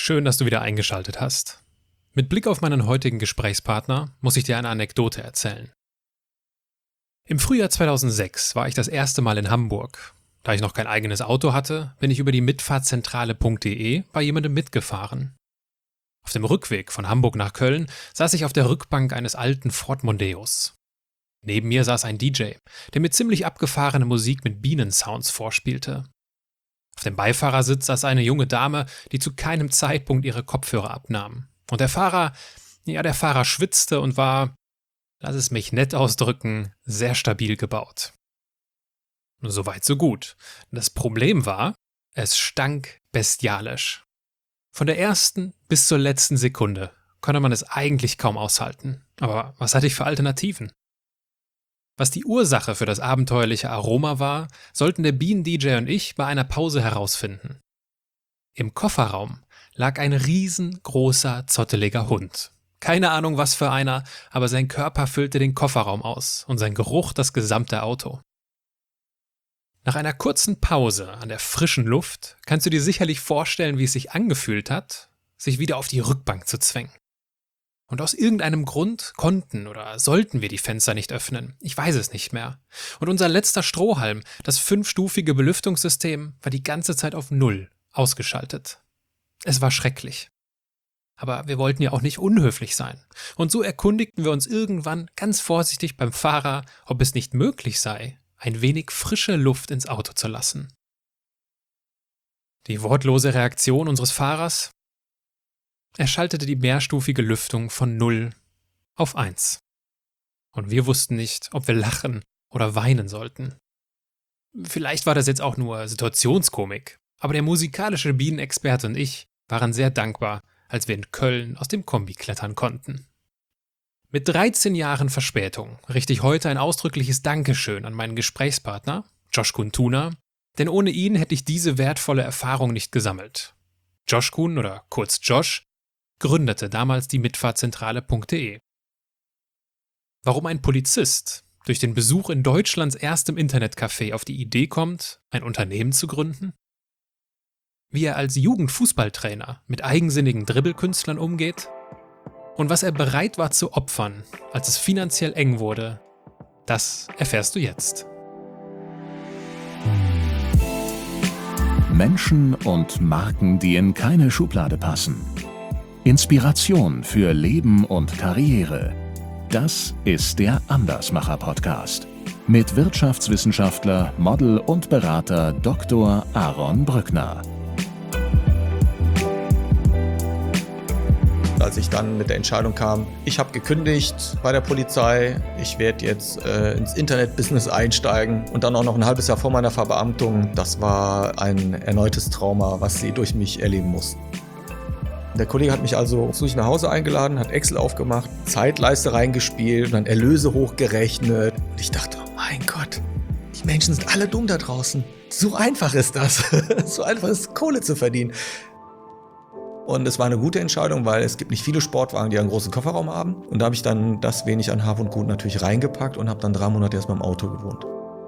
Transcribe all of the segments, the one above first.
Schön, dass du wieder eingeschaltet hast. Mit Blick auf meinen heutigen Gesprächspartner muss ich dir eine Anekdote erzählen. Im Frühjahr 2006 war ich das erste Mal in Hamburg. Da ich noch kein eigenes Auto hatte, bin ich über die Mitfahrzentrale.de bei jemandem mitgefahren. Auf dem Rückweg von Hamburg nach Köln saß ich auf der Rückbank eines alten Ford Mondeos. Neben mir saß ein DJ, der mir ziemlich abgefahrene Musik mit Bienensounds vorspielte. Auf dem Beifahrersitz saß eine junge Dame, die zu keinem Zeitpunkt ihre Kopfhörer abnahm. Und der Fahrer schwitzte und war, lass es mich nett ausdrücken, sehr stabil gebaut. Soweit so gut. Das Problem war, es stank bestialisch. Von der ersten bis zur letzten Sekunde konnte man es eigentlich kaum aushalten. Aber was hatte ich für Alternativen? Was die Ursache für das abenteuerliche Aroma war, sollten der Bienen-DJ und ich bei einer Pause herausfinden. Im Kofferraum lag ein riesengroßer, zotteliger Hund. Keine Ahnung, was für einer, aber sein Körper füllte den Kofferraum aus und sein Geruch das gesamte Auto. Nach einer kurzen Pause an der frischen Luft kannst du dir sicherlich vorstellen, wie es sich angefühlt hat, sich wieder auf die Rückbank zu zwängen. Und aus irgendeinem Grund konnten oder sollten wir die Fenster nicht öffnen. Ich weiß es nicht mehr. Und unser letzter Strohhalm, das 5-stufige Belüftungssystem, war die ganze Zeit auf 0 ausgeschaltet. Es war schrecklich. Aber wir wollten ja auch nicht unhöflich sein. Und so erkundigten wir uns irgendwann ganz vorsichtig beim Fahrer, ob es nicht möglich sei, ein wenig frische Luft ins Auto zu lassen. Die wortlose Reaktion unseres Fahrers? Er schaltete die mehrstufige Lüftung von 0 auf 1. Und wir wussten nicht, ob wir lachen oder weinen sollten. Vielleicht war das jetzt auch nur Situationskomik, aber der musikalische Bienenexperte und ich waren sehr dankbar, als wir in Köln aus dem Kombi klettern konnten. Mit 13 Jahren Verspätung richte ich heute ein ausdrückliches Dankeschön an meinen Gesprächspartner, Josh Kuntuna, denn ohne ihn hätte ich diese wertvolle Erfahrung nicht gesammelt. Josh Kun, oder kurz Josh, gründete damals die Mitfahrzentrale.de. Warum ein Polizist durch den Besuch in Deutschlands erstem Internetcafé auf die Idee kommt, ein Unternehmen zu gründen? Wie er als Jugendfußballtrainer mit eigensinnigen Dribbelkünstlern umgeht? Und was er bereit war zu opfern, als es finanziell eng wurde, das erfährst du jetzt. Menschen und Marken, die in keine Schublade passen. Inspiration für Leben und Karriere. Das ist der Andersmacher-Podcast mit Wirtschaftswissenschaftler, Model und Berater Dr. Aaron Brückner. Als ich dann mit der Entscheidung kam, ich habe gekündigt bei der Polizei, ich werde jetzt ins Internet-Business einsteigen und dann auch noch ein halbes Jahr vor meiner Verbeamtung, das war ein erneutes Trauma, was sie durch mich erleben mussten. Der Kollege hat mich also zu sich nach Hause eingeladen, hat Excel aufgemacht, Zeitleiste reingespielt und dann Erlöse hochgerechnet. Und ich dachte, oh mein Gott, die Menschen sind alle dumm da draußen. So einfach ist das. So einfach ist Kohle zu verdienen. Und es war eine gute Entscheidung, weil es gibt nicht viele Sportwagen, die einen großen Kofferraum haben. Und da habe ich dann das wenig an Hab und Gut natürlich reingepackt und habe dann 3 Monate erstmal im Auto gewohnt.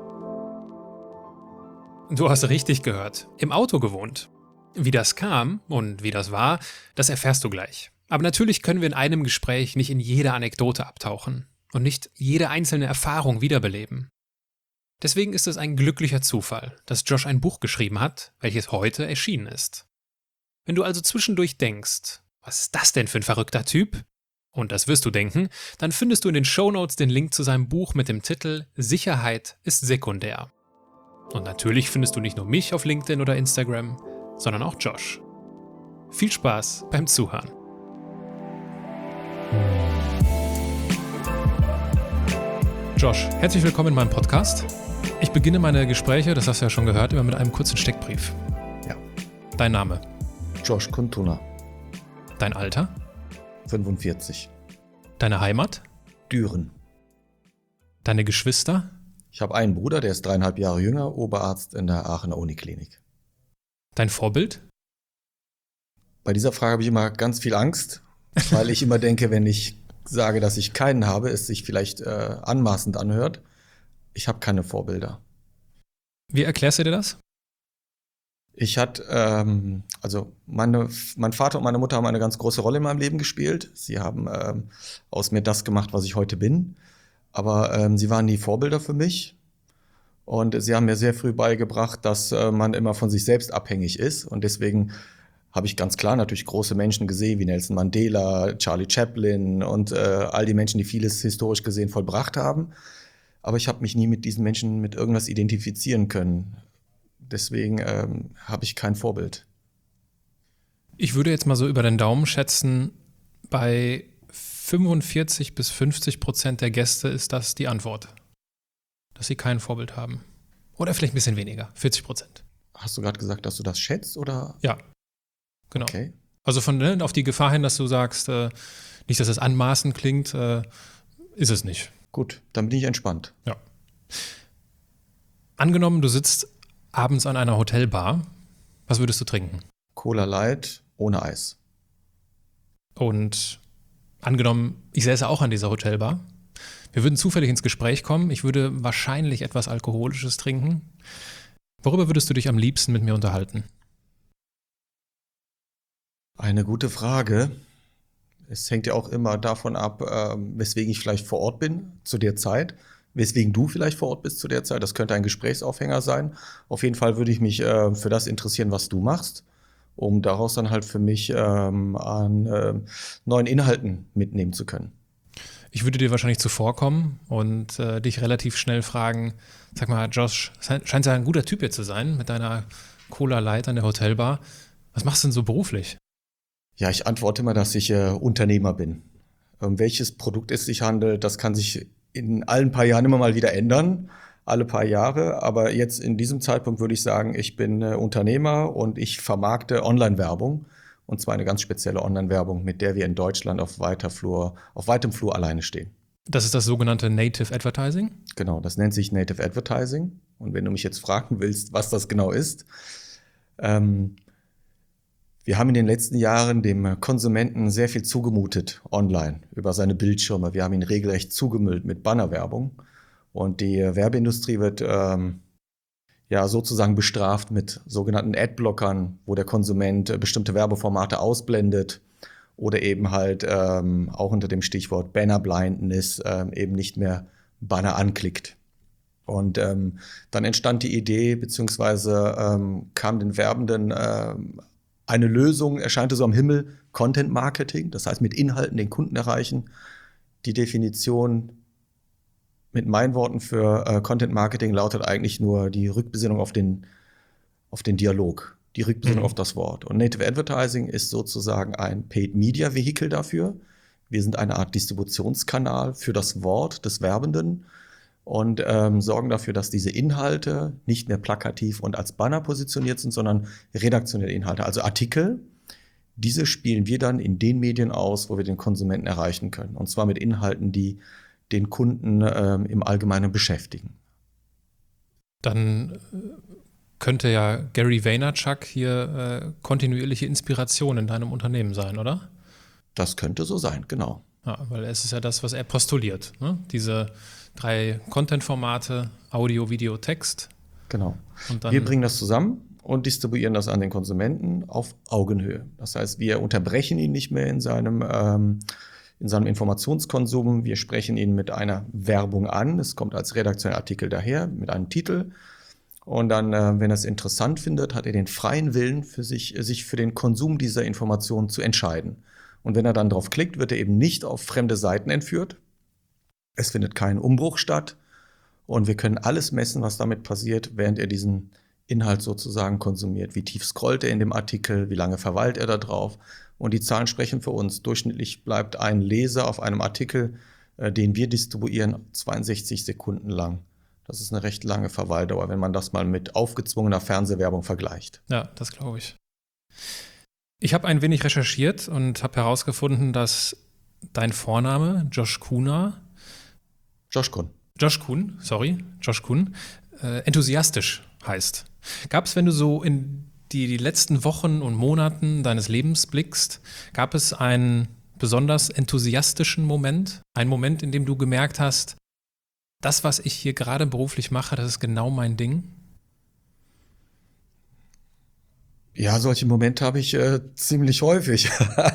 Du hast richtig gehört, im Auto gewohnt. Wie das kam und wie das war, das erfährst du gleich. Aber natürlich können wir in einem Gespräch nicht in jede Anekdote abtauchen und nicht jede einzelne Erfahrung wiederbeleben. Deswegen ist es ein glücklicher Zufall, dass Josh ein Buch geschrieben hat, welches heute erschienen ist. Wenn du also zwischendurch denkst, was ist das denn für ein verrückter Typ? Und das wirst du denken, dann findest du in den Shownotes den Link zu seinem Buch mit dem Titel Sicherheit ist sekundär. Und natürlich findest du nicht nur mich auf LinkedIn oder Instagram, sondern auch Josh. Viel Spaß beim Zuhören. Josh, herzlich willkommen in meinem Podcast. Ich beginne meine Gespräche, das hast du ja schon gehört, immer mit einem kurzen Steckbrief. Ja. Dein Name? Josh Kuntuna. Dein Alter? 45. Deine Heimat? Düren. Deine Geschwister? Ich habe einen Bruder, der ist 3,5 Jahre jünger, Oberarzt in der Aachener Uniklinik. Dein Vorbild? Bei dieser Frage habe ich immer ganz viel Angst, weil ich immer denke, wenn ich sage, dass ich keinen habe, es sich vielleicht anmaßend anhört. Ich habe keine Vorbilder. Wie erklärst du dir das? Mein Vater und meine Mutter haben eine ganz große Rolle in meinem Leben gespielt. Sie haben aus mir das gemacht, was ich heute bin. Aber sie waren nie Vorbilder für mich. Und sie haben mir sehr früh beigebracht, dass man immer von sich selbst abhängig ist. Und deswegen habe ich ganz klar natürlich große Menschen gesehen, wie Nelson Mandela, Charlie Chaplin und all die Menschen, die vieles historisch gesehen vollbracht haben. Aber ich habe mich nie mit diesen Menschen mit irgendwas identifizieren können. Deswegen habe ich kein Vorbild. Ich würde jetzt mal so über den Daumen schätzen, bei 45-50% der Gäste ist das die Antwort. Dass sie kein Vorbild haben. Oder vielleicht ein bisschen weniger, 40%. Hast du gerade gesagt, dass du das schätzt, oder? Ja, genau. Okay. Also auf die Gefahr hin, dass du sagst, nicht, dass es anmaßend klingt, ist es nicht. Gut, dann bin ich entspannt. Ja. Angenommen, du sitzt abends an einer Hotelbar, was würdest du trinken? Cola Light ohne Eis. Und angenommen, ich säße auch an dieser Hotelbar. Wir würden zufällig ins Gespräch kommen. Ich würde wahrscheinlich etwas Alkoholisches trinken. Worüber würdest du dich am liebsten mit mir unterhalten? Eine gute Frage. Es hängt ja auch immer davon ab, weswegen ich vielleicht vor Ort bin zu der Zeit. Weswegen du vielleicht vor Ort bist zu der Zeit. Das könnte ein Gesprächsaufhänger sein. Auf jeden Fall würde ich mich für das interessieren, was du machst, um daraus dann halt für mich an neuen Inhalten mitnehmen zu können. Ich würde dir wahrscheinlich zuvorkommen und dich relativ schnell fragen, sag mal, Josh, scheint ja ein guter Typ hier zu sein mit deiner Cola Light an der Hotelbar. Was machst du denn so beruflich? Ja, ich antworte immer, dass ich Unternehmer bin. Welches Produkt es sich handelt, das kann sich in allen paar Jahren immer mal wieder ändern, alle paar Jahre. Aber jetzt in diesem Zeitpunkt würde ich sagen, ich bin Unternehmer und ich vermarkte Online-Werbung. Und zwar eine ganz spezielle Online-Werbung, mit der wir in Deutschland auf weitem Flur alleine stehen. Das ist das sogenannte Native Advertising? Genau, das nennt sich Native Advertising. Und wenn du mich jetzt fragen willst, was das genau ist, wir haben in den letzten Jahren dem Konsumenten sehr viel zugemutet online über seine Bildschirme. Wir haben ihn regelrecht zugemüllt mit Bannerwerbung. Und die Werbeindustrie wird sozusagen bestraft mit sogenannten Adblockern, wo der Konsument bestimmte Werbeformate ausblendet oder eben halt auch unter dem Stichwort Banner Blindness eben nicht mehr Banner anklickt. Und dann entstand die Idee, beziehungsweise kam den Werbenden eine Lösung, erscheinte so am Himmel, Content Marketing, das heißt mit Inhalten den Kunden erreichen. Die Definition mit meinen Worten für Content Marketing lautet eigentlich nur die Rückbesinnung auf den Dialog, die Rückbesinnung auf das Wort. Und Native Advertising ist sozusagen ein Paid-Media-Vehikel dafür. Wir sind eine Art Distributionskanal für das Wort des Werbenden und sorgen dafür, dass diese Inhalte nicht mehr plakativ und als Banner positioniert sind, sondern redaktionelle Inhalte, also Artikel. Diese spielen wir dann in den Medien aus, wo wir den Konsumenten erreichen können. Und zwar mit Inhalten, die den Kunden im Allgemeinen beschäftigen. Dann könnte ja Gary Vaynerchuk hier kontinuierliche Inspiration in deinem Unternehmen sein, oder? Das könnte so sein, genau. Ja, weil es ist ja das, was er postuliert, ne? Diese 3 Content-Formate, Audio, Video, Text. Genau. Und dann, wir bringen das zusammen und distribuieren das an den Konsumenten auf Augenhöhe. Das heißt, wir unterbrechen ihn nicht mehr in seinem Informationskonsum. Wir sprechen ihn mit einer Werbung an. Es kommt als redaktioneller Artikel daher mit einem Titel. Und dann, wenn er es interessant findet, hat er den freien Willen für sich für den Konsum dieser Informationen zu entscheiden. Und wenn er dann drauf klickt, wird er eben nicht auf fremde Seiten entführt. Es findet kein Umbruch statt. Und wir können alles messen, was damit passiert, während er diesen Inhalt sozusagen konsumiert. Wie tief scrollt er in dem Artikel, wie lange verweilt er da drauf. Und die Zahlen sprechen für uns. Durchschnittlich bleibt ein Leser auf einem Artikel, den wir distribuieren, 62 Sekunden lang. Das ist eine recht lange Verweildauer, wenn man das mal mit aufgezwungener Fernsehwerbung vergleicht. Ja, das glaube ich. Ich habe ein wenig recherchiert und habe herausgefunden, dass dein Vorname, Josh Kuhn, enthusiastisch heißt. Gab es, wenn du so in die letzten Wochen und Monaten deines Lebens blickst, gab es einen besonders enthusiastischen Moment? Einen Moment, in dem du gemerkt hast, das, was ich hier gerade beruflich mache, das ist genau mein Ding? Ja, solche Momente habe ich ziemlich häufig.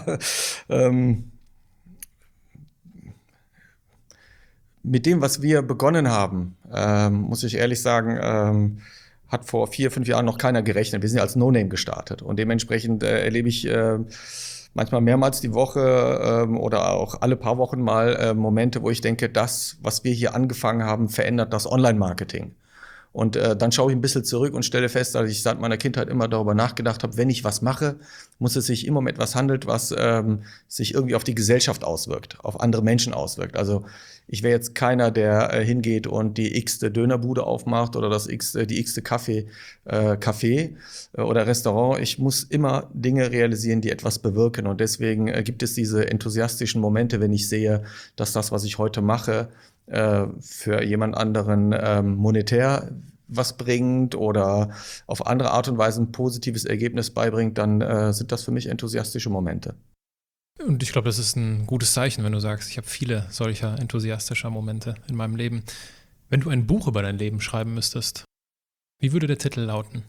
Mit dem, was wir begonnen haben, muss ich ehrlich sagen, hat vor 4, 5 Jahren noch keiner gerechnet. Wir sind ja als No-Name gestartet und dementsprechend erlebe ich manchmal mehrmals die Woche oder auch alle paar Wochen mal Momente, wo ich denke, das, was wir hier angefangen haben, verändert das Online-Marketing. Und dann schaue ich ein bisschen zurück und stelle fest, dass ich seit meiner Kindheit immer darüber nachgedacht habe, wenn ich was mache, muss es sich immer um etwas handelt, was sich irgendwie auf die Gesellschaft auswirkt, auf andere Menschen auswirkt. Also ich wäre jetzt keiner, der hingeht und die x-te Dönerbude aufmacht oder die x-te Café oder Restaurant. Ich muss immer Dinge realisieren, die etwas bewirken. Und deswegen gibt es diese enthusiastischen Momente, wenn ich sehe, dass das, was ich heute mache, für jemand anderen monetär was bringt oder auf andere Art und Weise ein positives Ergebnis beibringt, dann sind das für mich enthusiastische Momente. Und ich glaube, das ist ein gutes Zeichen, wenn du sagst, ich habe viele solcher enthusiastischer Momente in meinem Leben. Wenn du ein Buch über dein Leben schreiben müsstest, wie würde der Titel lauten?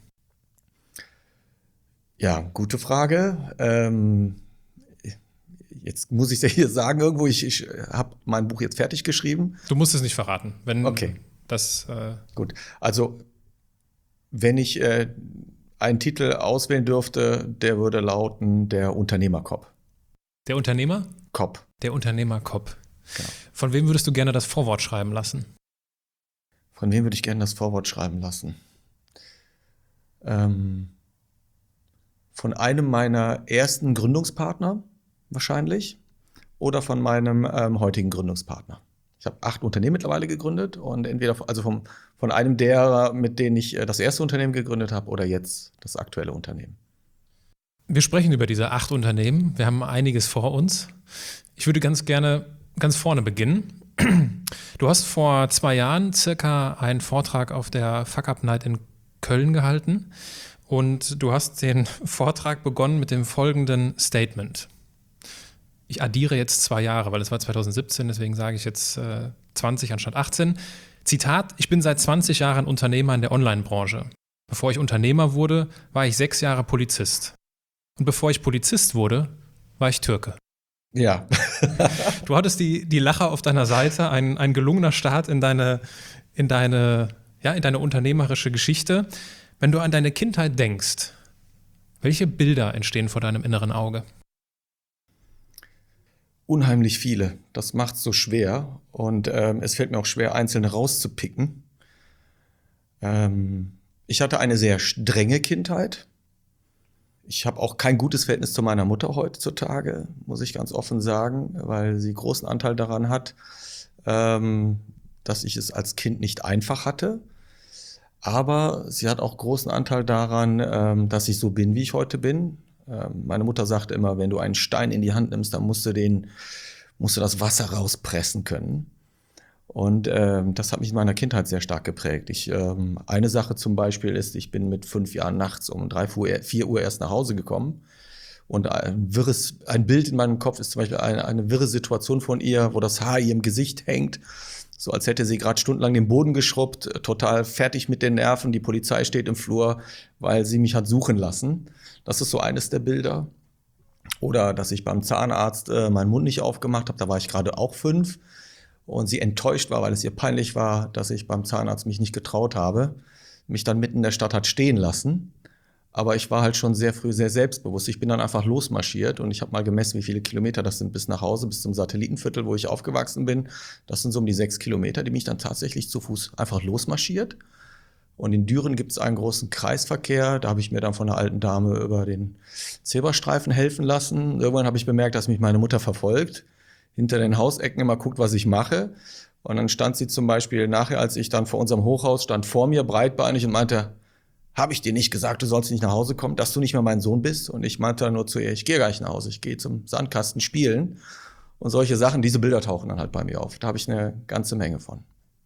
Ja, gute Frage. Jetzt muss ich es ja hier sagen irgendwo, ich habe mein Buch jetzt fertig geschrieben. Du musst es nicht verraten. Wenn Okay. Das, Gut, also wenn ich einen Titel auswählen dürfte, der würde lauten Der Unternehmerkopf. Der Unternehmer? Kopf. Der Unternehmerkopf. Genau. Von wem würdest du gerne das Vorwort schreiben lassen? Von wem würde ich gerne das Vorwort schreiben lassen? Von einem meiner ersten Gründungspartner wahrscheinlich oder von meinem heutigen Gründungspartner. Ich habe 8 Unternehmen mittlerweile gegründet und entweder von einem derer, mit denen ich das erste Unternehmen gegründet habe oder jetzt das aktuelle Unternehmen. Wir sprechen über diese 8 Unternehmen. Wir haben einiges vor uns. Ich würde ganz gerne ganz vorne beginnen. Du hast vor 2 Jahren circa einen Vortrag auf der Fuck Up Night in Köln gehalten und du hast den Vortrag begonnen mit dem folgenden Statement. Ich addiere jetzt 2 Jahre, weil es war 2017, deswegen sage ich jetzt 20 anstatt 18. Zitat: Ich bin seit 20 Jahren Unternehmer in der Online-Branche. Bevor ich Unternehmer wurde, war ich 6 Jahre Polizist. Und bevor ich Polizist wurde, war ich Türke. Ja. Du hattest die Lacher auf deiner Seite, ein gelungener Start in deine unternehmerische Geschichte. Wenn du an deine Kindheit denkst, welche Bilder entstehen vor deinem inneren Auge? Unheimlich viele. Das macht es so schwer und es fällt mir auch schwer, einzelne rauszupicken. Ich hatte eine sehr strenge Kindheit. Ich habe auch kein gutes Verhältnis zu meiner Mutter heutzutage, muss ich ganz offen sagen, weil sie großen Anteil daran hat, dass ich es als Kind nicht einfach hatte. Aber sie hat auch großen Anteil daran, dass ich so bin, wie ich heute bin. Meine Mutter sagte immer, wenn du einen Stein in die Hand nimmst, dann musst du das Wasser rauspressen können. Und das hat mich in meiner Kindheit sehr stark geprägt. Eine Sache zum Beispiel ist, ich bin mit 5 Jahren nachts um 4 Uhr erst nach Hause gekommen. Und ein Bild in meinem Kopf ist zum Beispiel eine wirre Situation von ihr, wo das Haar ihrem Gesicht hängt. So als hätte sie gerade stundenlang den Boden geschrubbt, total fertig mit den Nerven. Die Polizei steht im Flur, weil sie mich hat suchen lassen. Das ist so eines der Bilder. Oder dass ich beim Zahnarzt meinen Mund nicht aufgemacht habe, da war ich gerade auch 5. Und sie enttäuscht war, weil es ihr peinlich war, dass ich beim Zahnarzt mich nicht getraut habe, mich dann mitten in der Stadt hat stehen lassen. Aber ich war halt schon sehr früh sehr selbstbewusst. Ich bin dann einfach losmarschiert und ich habe mal gemessen, wie viele Kilometer das sind bis nach Hause, bis zum Satellitenviertel, wo ich aufgewachsen bin. Das sind so um die 6 Kilometer, die bin ich dann tatsächlich zu Fuß einfach losmarschiert. Und in Düren gibt es einen großen Kreisverkehr. Da habe ich mir dann von einer alten Dame über den Zebrastreifen helfen lassen. Irgendwann habe ich bemerkt, dass mich meine Mutter verfolgt. Hinter den Hausecken immer guckt, was ich mache. Und dann stand sie zum Beispiel nachher, als ich dann vor unserem Hochhaus stand, vor mir breitbeinig und meinte, habe ich dir nicht gesagt, du sollst nicht nach Hause kommen, dass du nicht mehr mein Sohn bist? Und ich meinte dann nur zu ihr, ich gehe gar nicht nach Hause, ich gehe zum Sandkasten spielen. Und solche Sachen, diese Bilder tauchen dann halt bei mir auf. Da habe ich eine ganze Menge von.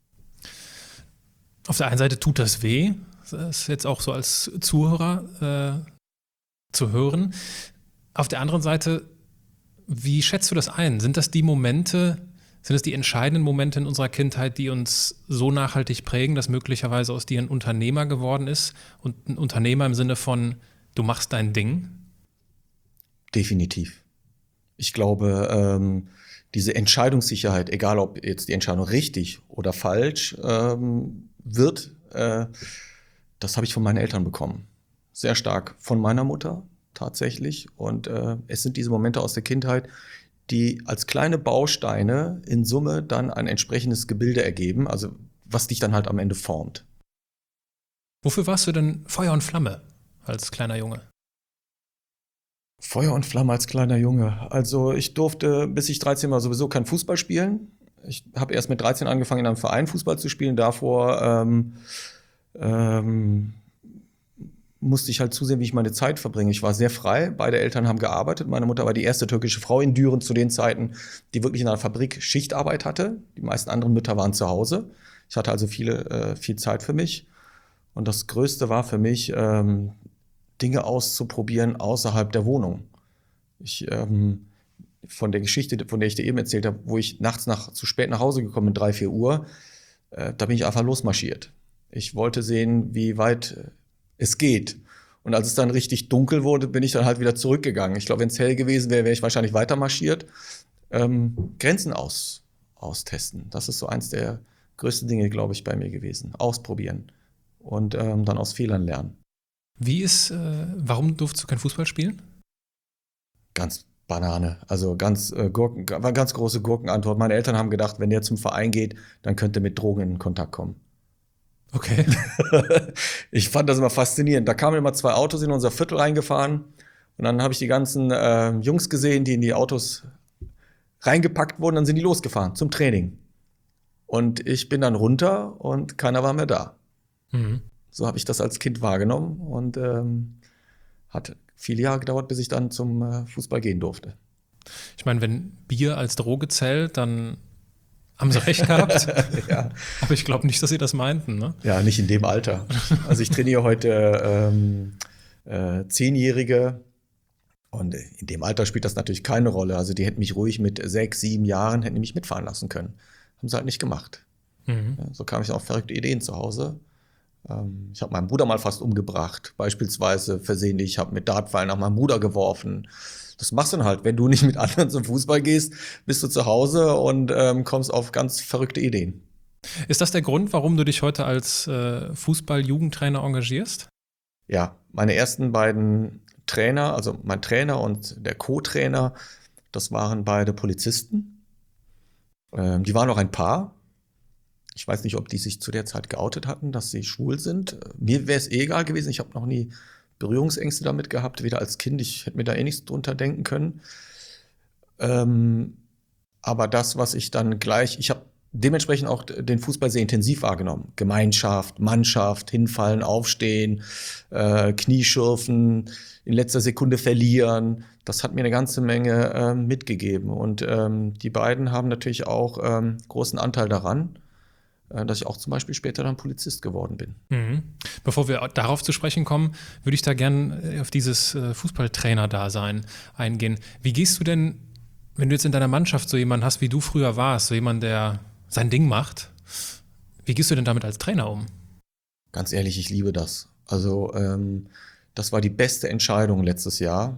Auf der einen Seite tut das weh, das ist jetzt auch so als Zuhörer zu hören. Auf der anderen Seite, wie schätzt du das ein? Sind das die entscheidenden Momente in unserer Kindheit, die uns so nachhaltig prägen, dass möglicherweise aus dir ein Unternehmer geworden ist? Und ein Unternehmer im Sinne von du machst dein Ding? Definitiv. Ich glaube, diese Entscheidungssicherheit, egal ob jetzt die Entscheidung richtig oder falsch wird, das habe ich von meinen Eltern bekommen. Sehr stark von meiner Mutter tatsächlich. Und es sind diese Momente aus der Kindheit, die als kleine Bausteine in Summe dann ein entsprechendes Gebilde ergeben, also was dich dann halt am Ende formt. Wofür warst du denn Feuer und Flamme als kleiner Junge? Feuer und Flamme als kleiner Junge. Also ich durfte, bis ich 13 war, sowieso kein Fußball spielen. Ich habe erst mit 13 angefangen, in einem Verein Fußball zu spielen. Davor musste ich halt zusehen, wie ich meine Zeit verbringe. Ich war sehr frei. Beide Eltern haben gearbeitet. Meine Mutter war die erste türkische Frau in Düren zu den Zeiten, die wirklich in einer Fabrik Schichtarbeit hatte. Die meisten anderen Mütter waren zu Hause. Ich hatte also viel Zeit für mich. Und das Größte war für mich, Dinge auszuprobieren außerhalb der Wohnung. Von der Geschichte, von der ich dir eben erzählt habe, wo ich nachts zu spät nach Hause gekommen bin, 3, 4 Uhr, da bin ich einfach losmarschiert. Ich wollte sehen, wie weit es geht. Und als es dann richtig dunkel wurde, bin ich dann halt wieder zurückgegangen. Ich glaube, wenn es hell gewesen wäre, wäre ich wahrscheinlich weiter marschiert. Grenzen austesten. Das ist so eins der größten Dinge, glaube ich, bei mir gewesen. Ausprobieren und dann aus Fehlern lernen. Warum durftest du kein Fußball spielen? Ganz Banane, also war ganz große Gurkenantwort. Meine Eltern haben gedacht, wenn der zum Verein geht, dann könnte er mit Drogen in Kontakt kommen. Okay. Ich fand das immer faszinierend. Da kamen immer 2 Autos in unser Viertel reingefahren und dann habe ich die ganzen Jungs gesehen, die in die Autos reingepackt wurden, dann sind die losgefahren zum Training. Und ich bin dann runter und keiner war mehr da. Mhm. So habe ich das als Kind wahrgenommen und hat viele Jahre gedauert, bis ich dann zum Fußball gehen durfte. Ich meine, wenn Bier als Droge zählt, dann haben sie recht gehabt. Ja. Aber ich glaube nicht, dass sie das meinten, ne? Ja, nicht in dem Alter. Also ich trainiere heute 10-Jährige und in dem Alter spielt das natürlich keine Rolle. Also die hätten mich ruhig mit 6, 7 Jahren hätten die mich mitfahren lassen können. Haben sie halt nicht gemacht. Mhm. Ja, so kam ich auf verrückte Ideen zu Hause. Ich habe meinen Bruder mal fast umgebracht, beispielsweise versehentlich. Ich habe mit Dartpfeilen nach meinem Bruder geworfen. Das machst du dann halt. Wenn du nicht mit anderen zum Fußball gehst, bist du zu Hause und kommst auf ganz verrückte Ideen. Ist das der Grund, warum du dich heute als Fußball-Jugendtrainer engagierst? Ja, meine ersten beiden Trainer, also mein Trainer und der Co-Trainer, das waren beide Polizisten. Die waren auch ein Paar. Ich weiß nicht, ob die sich zu der Zeit geoutet hatten, dass sie schwul sind. Mir wäre es egal gewesen. Ich habe noch nie Berührungsängste damit gehabt, weder als Kind. Ich hätte mir da nichts drunter denken können. Aber das, was ich dann ich habe dementsprechend auch den Fußball sehr intensiv wahrgenommen. Gemeinschaft, Mannschaft, hinfallen, aufstehen, Knieschürfen, in letzter Sekunde verlieren. Das hat mir eine ganze Menge mitgegeben. Und die beiden haben natürlich auch großen Anteil daran, dass ich auch zum Beispiel später dann Polizist geworden bin. Mhm. Bevor wir darauf zu sprechen kommen, würde ich da gern auf dieses Fußballtrainer-Dasein eingehen. Wie gehst du denn, wenn du jetzt in deiner Mannschaft so jemanden hast, wie du früher warst, so jemand, der sein Ding macht, wie gehst du denn damit als Trainer um? Ganz ehrlich, ich liebe das. Also das war die beste Entscheidung letztes Jahr,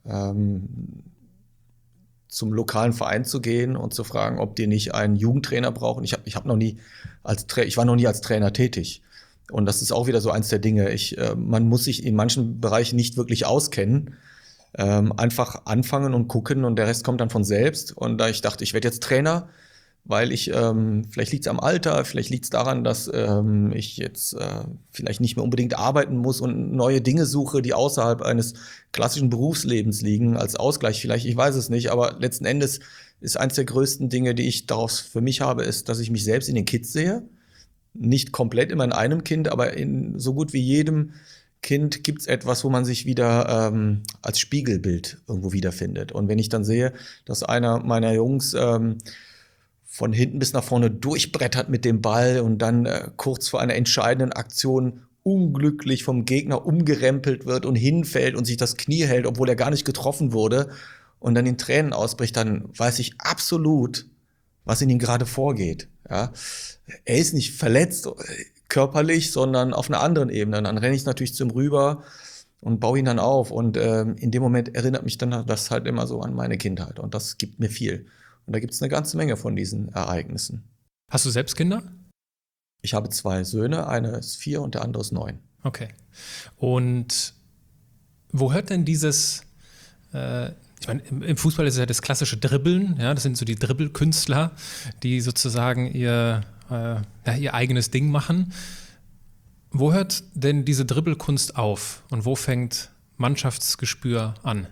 zum lokalen Verein zu gehen und zu fragen, ob die nicht einen Jugendtrainer brauchen. Ich war noch nie als Trainer tätig. Und das ist auch wieder so eins der Dinge. Man muss sich in manchen Bereichen nicht wirklich auskennen. Einfach anfangen und gucken und der Rest kommt dann von selbst. Und da ich dachte, ich werde jetzt Trainer, weil vielleicht liegt es am Alter, vielleicht liegt es daran, dass ich jetzt vielleicht nicht mehr unbedingt arbeiten muss und neue Dinge suche, die außerhalb eines klassischen Berufslebens liegen, als Ausgleich vielleicht, ich weiß es nicht, aber letzten Endes ist eins der größten Dinge, die ich daraus für mich habe, ist, dass ich mich selbst in den Kids sehe. Nicht komplett immer in einem Kind, aber in so gut wie jedem Kind gibt es etwas, wo man sich wieder als Spiegelbild irgendwo wiederfindet. Und wenn ich dann sehe, dass einer meiner Jungs von hinten bis nach vorne durchbrettert mit dem Ball und dann kurz vor einer entscheidenden Aktion unglücklich vom Gegner umgerempelt wird und hinfällt und sich das Knie hält, obwohl er gar nicht getroffen wurde und dann in Tränen ausbricht, dann weiß ich absolut, was in ihm gerade vorgeht. Ja? Er ist nicht verletzt körperlich, sondern auf einer anderen Ebene. Dann renne ich natürlich zu ihm rüber und baue ihn dann auf. Und in dem Moment erinnert mich dann das halt immer so an meine Kindheit. Und das gibt mir viel. Und da gibt es eine ganze Menge von diesen Ereignissen. Hast du selbst Kinder? Ich habe 2 Söhne, einer ist 4 und der andere ist 9. Okay. Und wo hört denn dieses, ich meine, im Fußball ist es ja das klassische Dribbeln, ja, das sind so die Dribbelkünstler, die sozusagen ihr eigenes Ding machen. Wo hört denn diese Dribbelkunst auf und wo fängt Mannschaftsgespür an?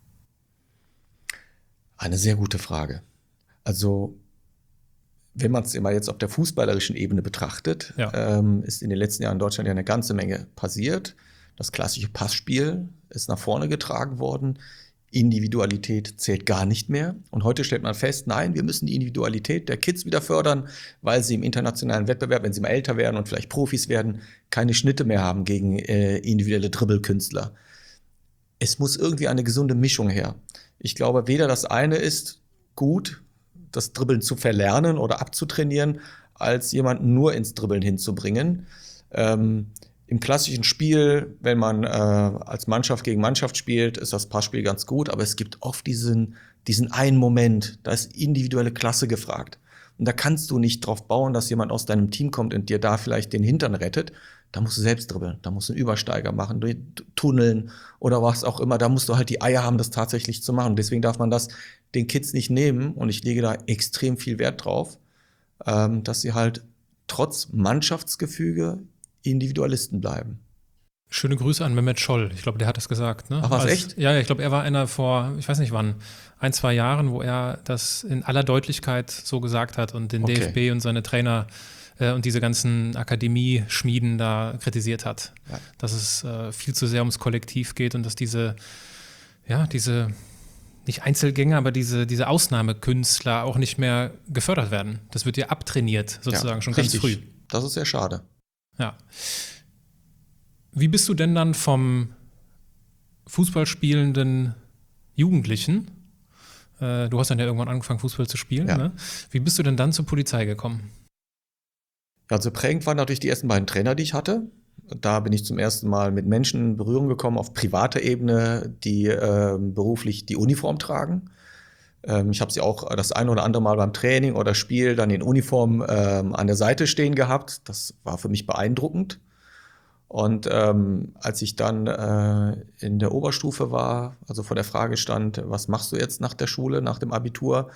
Eine sehr gute Frage. Also, wenn man es immer jetzt auf der fußballerischen Ebene betrachtet, ist in den letzten Jahren in Deutschland ja eine ganze Menge passiert. Das klassische Passspiel ist nach vorne getragen worden. Individualität zählt gar nicht mehr. Und heute stellt man fest, nein, wir müssen die Individualität der Kids wieder fördern, weil sie im internationalen Wettbewerb, wenn sie mal älter werden und vielleicht Profis werden, keine Schnitte mehr haben gegen individuelle Dribbelkünstler. Es muss irgendwie eine gesunde Mischung her. Ich glaube, weder das eine ist gut, das Dribbeln zu verlernen oder abzutrainieren, als jemanden nur ins Dribbeln hinzubringen. Im klassischen Spiel, wenn man als Mannschaft gegen Mannschaft spielt, ist das Passspiel ganz gut, aber es gibt oft diesen einen Moment, da ist individuelle Klasse gefragt. Und da kannst du nicht drauf bauen, dass jemand aus deinem Team kommt und dir da vielleicht den Hintern rettet. Da musst du selbst dribbeln, da musst du einen Übersteiger machen, tunneln oder was auch immer. Da musst du halt die Eier haben, das tatsächlich zu machen. Deswegen darf man das den Kids nicht nehmen und ich lege da extrem viel Wert drauf, dass sie halt trotz Mannschaftsgefüge Individualisten bleiben. Schöne Grüße an Mehmet Scholl. Ich glaube, der hat das gesagt. Ne? Ach, was, echt? Ja, ich glaube, er war einer vor, ich weiß nicht wann, 1-2 Jahren, wo er das in aller Deutlichkeit so gesagt hat und den DFB und seine Trainer und diese ganzen Akademie-Schmieden da kritisiert hat. Ja. Dass es viel zu sehr ums Kollektiv geht und dass diese nicht Einzelgänger, aber diese Ausnahmekünstler auch nicht mehr gefördert werden. Das wird ja abtrainiert, sozusagen, schon richtig. Ganz früh. Das ist sehr schade. Ja. Wie bist du denn dann vom Fußball spielenden Jugendlichen, du hast dann ja irgendwann angefangen, Fußball zu spielen, ne? Wie bist du denn dann zur Polizei gekommen? Also prägend waren natürlich die ersten beiden Trainer, die ich hatte. Da bin ich zum ersten Mal mit Menschen in Berührung gekommen auf privater Ebene, die beruflich die Uniform tragen. Ich habe sie auch das ein oder andere Mal beim Training oder Spiel dann in Uniform an der Seite stehen gehabt. Das war für mich beeindruckend. Und als ich dann in der Oberstufe war, also vor der Frage stand, was machst du jetzt nach der Schule, nach dem Abitur,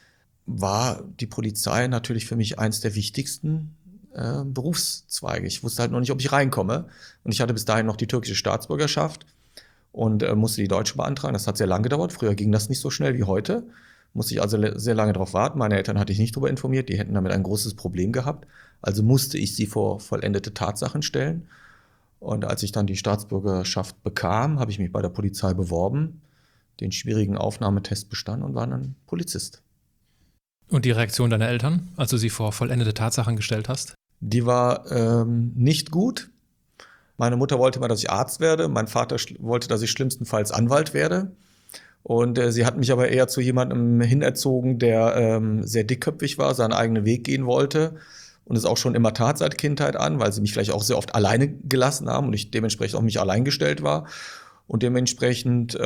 war die Polizei natürlich für mich eins der wichtigsten Berufszweige. Ich wusste halt noch nicht, ob ich reinkomme. Und ich hatte bis dahin noch die türkische Staatsbürgerschaft und musste die deutsche beantragen. Das hat sehr lange gedauert. Früher ging das nicht so schnell wie heute. Musste ich also sehr lange darauf warten. Meine Eltern hatte ich nicht darüber informiert. Die hätten damit ein großes Problem gehabt. Also musste ich sie vor vollendete Tatsachen stellen. Und als ich dann die Staatsbürgerschaft bekam, habe ich mich bei der Polizei beworben, den schwierigen Aufnahmetest bestanden und war dann Polizist. Und die Reaktion deiner Eltern, als du sie vor vollendete Tatsachen gestellt hast? Die war nicht gut. Meine Mutter wollte mal, dass ich Arzt werde. Mein Vater wollte, dass ich schlimmstenfalls Anwalt werde. Und sie hat mich aber eher zu jemandem hinerzogen, der sehr dickköpfig war, seinen eigenen Weg gehen wollte. Und es auch schon immer tat seit Kindheit an, weil sie mich vielleicht auch sehr oft alleine gelassen haben und ich dementsprechend auf mich allein gestellt war. Und dementsprechend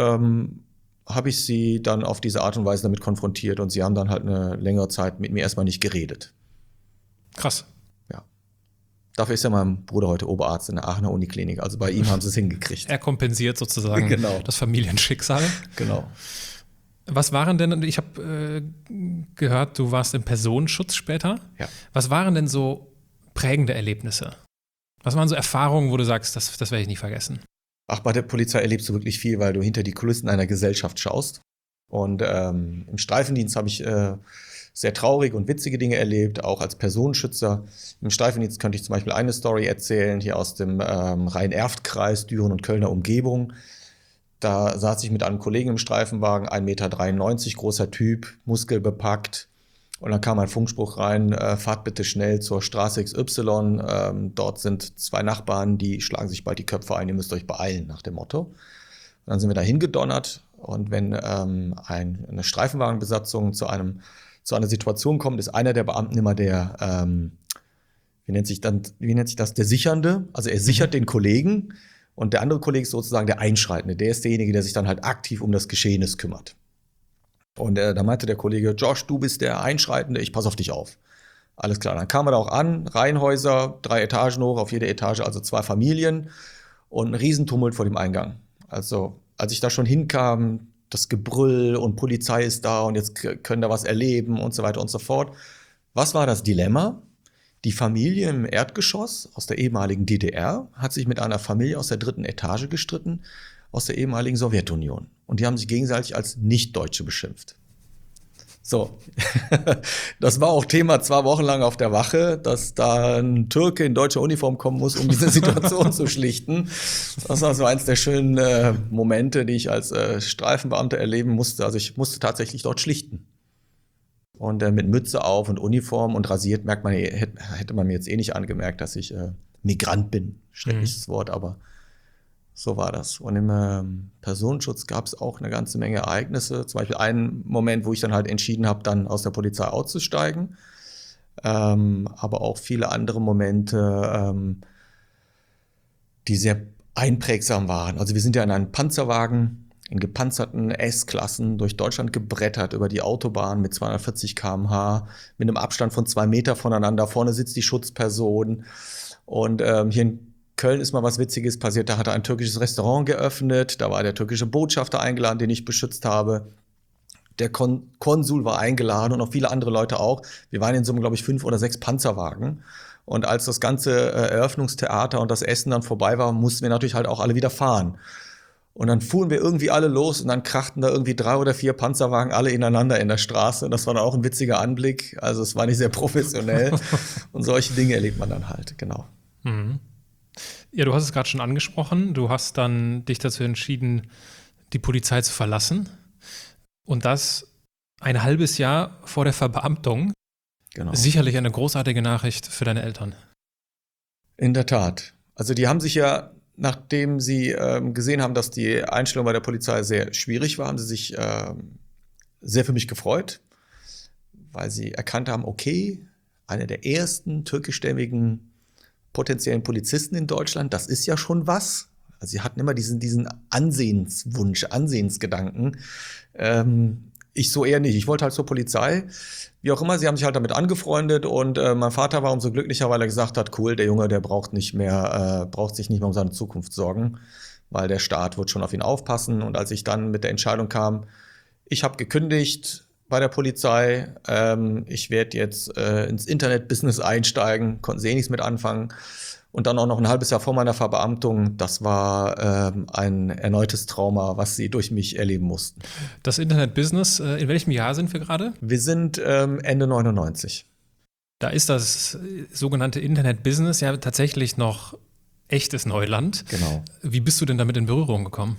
habe ich sie dann auf diese Art und Weise damit konfrontiert und sie haben dann halt eine längere Zeit mit mir erstmal nicht geredet. Krass. Ja. Dafür ist ja mein Bruder heute Oberarzt in der Aachener Uniklinik. Also bei ihm haben sie es hingekriegt. Er kompensiert sozusagen das Familienschicksal. Genau. Was waren denn, ich habe gehört, du warst im Personenschutz später. Ja. Was waren denn so prägende Erlebnisse? Was waren so Erfahrungen, wo du sagst, das werde ich nicht vergessen? Ach, bei der Polizei erlebst du wirklich viel, weil du hinter die Kulissen einer Gesellschaft schaust. Und im Streifendienst habe ich sehr traurige und witzige Dinge erlebt, auch als Personenschützer. Im Streifendienst könnte ich zum Beispiel eine Story erzählen, hier aus dem Rhein-Erft-Kreis, Düren und Kölner Umgebung. Da saß ich mit einem Kollegen im Streifenwagen, 1,93 Meter, großer Typ, muskelbepackt. Und dann kam ein Funkspruch rein, fahrt bitte schnell zur Straße XY. Dort sind 2 Nachbarn, die schlagen sich bald die Köpfe ein, ihr müsst euch beeilen, nach dem Motto. Und dann sind wir da hingedonnert. Und wenn eine Streifenwagenbesatzung zu einer Situation kommt, ist einer der Beamten immer der, wie nennt sich das, der Sichernde. Also er sichert den Kollegen. Und der andere Kollege ist sozusagen der Einschreitende. Der ist derjenige, der sich dann halt aktiv um das Geschehnis kümmert. Und da meinte der Kollege, Josh, du bist der Einschreitende, ich passe auf dich auf. Alles klar, dann kam er da auch an, Reihenhäuser, 3 Etagen hoch, auf jeder Etage also 2 Familien und ein Riesentumult vor dem Eingang. Also als ich da schon hinkam, das Gebrüll und Polizei ist da und jetzt können da was erleben und so weiter und so fort. Was war das Dilemma? Die Familie im Erdgeschoss aus der ehemaligen DDR hat sich mit einer Familie aus der 3. Etage gestritten, aus der ehemaligen Sowjetunion. Und die haben sich gegenseitig als Nicht-Deutsche beschimpft. So, das war auch Thema 2 Wochen lang auf der Wache, dass da ein Türke in deutscher Uniform kommen muss, um diese Situation zu schlichten. Das war so eins der schönen Momente, die ich als Streifenbeamter erleben musste. Also ich musste tatsächlich dort schlichten. Und mit Mütze auf und Uniform und rasiert hätte man mir jetzt nicht angemerkt, dass ich Migrant bin. Schreckliches Wort, aber so war das. Und im Personenschutz gab es auch eine ganze Menge Ereignisse. Zum Beispiel einen Moment, wo ich dann halt entschieden habe, dann aus der Polizei auszusteigen. Aber auch viele andere Momente, die sehr einprägsam waren. Also wir sind ja in einem Panzerwagen in gepanzerten S-Klassen durch Deutschland gebrettert über die Autobahn mit 240 km/h, mit einem Abstand von 2 Meter voneinander. Vorne sitzt die Schutzperson. Und hier in Köln ist mal was Witziges passiert. Da hat er ein türkisches Restaurant geöffnet. Da war der türkische Botschafter eingeladen, den ich beschützt habe. Der Konsul war eingeladen und auch viele andere Leute auch. Wir waren in Summe, glaube ich, 5 oder 6 Panzerwagen. Und als das ganze Eröffnungstheater und das Essen dann vorbei war, mussten wir natürlich halt auch alle wieder fahren. Und dann fuhren wir irgendwie alle los und dann krachten da irgendwie 3 oder 4 Panzerwagen alle ineinander in der Straße. Das war dann auch ein witziger Anblick. Also es war nicht sehr professionell. Und solche Dinge erlebt man dann halt, genau. Mhm. Ja, du hast es gerade schon angesprochen. Du hast dann dich dazu entschieden, die Polizei zu verlassen. Und das ein halbes Jahr vor der Verbeamtung. Genau. Sicherlich eine großartige Nachricht für deine Eltern. In der Tat. Also die haben sich ja, nachdem sie gesehen haben, dass die Einstellung bei der Polizei sehr schwierig war, haben sie sich sehr für mich gefreut, weil sie erkannt haben, okay, einer der ersten türkischstämmigen potenziellen Polizisten in Deutschland, das ist ja schon was. Also sie hatten immer diesen Ansehenswunsch, Ansehensgedanken. Ich so eher nicht. Ich wollte halt zur Polizei. Wie auch immer, sie haben sich halt damit angefreundet und mein Vater war umso glücklicher, weil er gesagt hat, cool, der Junge, der braucht sich nicht mehr um seine Zukunft sorgen, weil der Staat wird schon auf ihn aufpassen. Und als ich dann mit der Entscheidung kam, ich habe gekündigt bei der Polizei, ich werde jetzt ins Internet-Business einsteigen, konnten sie nichts mit anfangen. Und dann auch noch ein halbes Jahr vor meiner Verbeamtung, das war ein erneutes Trauma, was sie durch mich erleben mussten. Das Internet-Business, in welchem Jahr sind wir gerade? Wir sind Ende 99. Da ist das sogenannte Internet-Business ja tatsächlich noch echtes Neuland. Genau. Wie bist du denn damit in Berührung gekommen?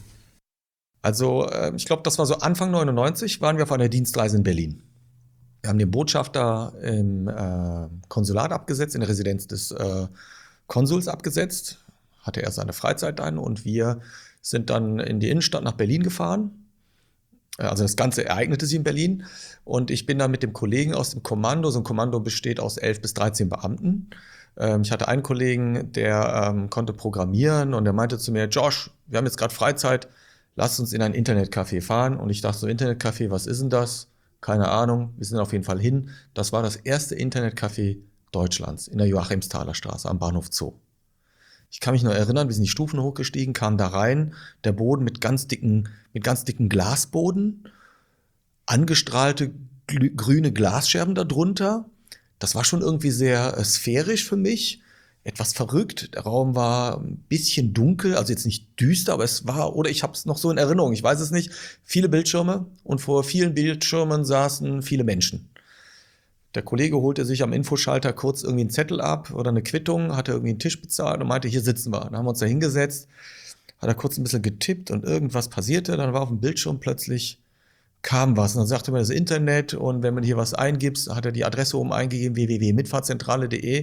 Also ich glaube, das war so Anfang 99, waren wir auf einer Dienstreise in Berlin. Wir haben den Botschafter im Konsulat abgesetzt, in der Residenz des Konsuls abgesetzt. Hatte er seine Freizeit dann und wir sind dann in die Innenstadt nach Berlin gefahren. Also das Ganze ereignete sich in Berlin und ich bin dann mit dem Kollegen aus dem Kommando, so ein Kommando besteht aus 11 bis 13 Beamten. Ich hatte einen Kollegen, der konnte programmieren und der meinte zu mir, Josh, wir haben jetzt gerade Freizeit, lass uns in ein Internetcafé fahren. Und ich dachte so, Internetcafé, was ist denn das? Keine Ahnung, wir sind auf jeden Fall hin. Das war das erste Internetcafé Deutschlands in der Joachimsthaler Straße am Bahnhof Zoo. Ich kann mich noch erinnern, wir sind die Stufen hochgestiegen, kamen da rein, der Boden mit ganz dicken Glasboden, angestrahlte grüne Glasscherben darunter. Das war schon irgendwie sehr sphärisch für mich, etwas verrückt. Der Raum war ein bisschen dunkel, also jetzt nicht düster, aber es war, oder ich habe es noch so in Erinnerung, ich weiß es nicht, viele Bildschirme und vor vielen Bildschirmen saßen viele Menschen. Der Kollege holte sich am Infoschalter kurz irgendwie einen Zettel ab oder eine Quittung, hatte irgendwie einen Tisch bezahlt und meinte, hier sitzen wir. Dann haben wir uns da hingesetzt, hat er kurz ein bisschen getippt und irgendwas passierte. Dann war auf dem Bildschirm plötzlich, kam was. Und dann sagte man das Internet und wenn man hier was eingibt, hat er die Adresse oben eingegeben, www.mitfahrzentrale.de.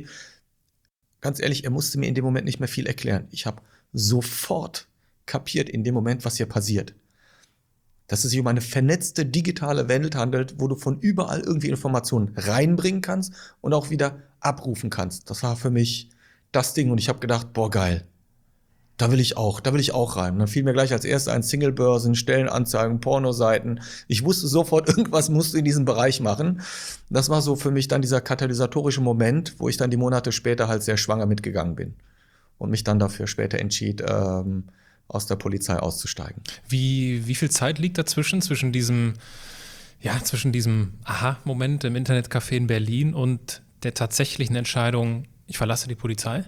Ganz ehrlich, er musste mir in dem Moment nicht mehr viel erklären. Ich habe sofort kapiert in dem Moment, was hier passiert. Dass es sich um eine vernetzte digitale Welt handelt, wo du von überall irgendwie Informationen reinbringen kannst und auch wieder abrufen kannst. Das war für mich das Ding und ich habe gedacht, boah, geil. Da will ich auch rein. Und dann fiel mir gleich als erstes ein Singlebörsen, Stellenanzeigen, Pornoseiten. Ich wusste sofort, irgendwas musst du in diesem Bereich machen. Das war so für mich dann dieser katalysatorische Moment, wo ich dann die Monate später halt sehr schwanger mitgegangen bin und mich dann dafür später entschied, aus der Polizei auszusteigen. Wie viel Zeit liegt dazwischen, zwischen diesem Aha-Moment im Internetcafé in Berlin und der tatsächlichen Entscheidung, ich verlasse die Polizei?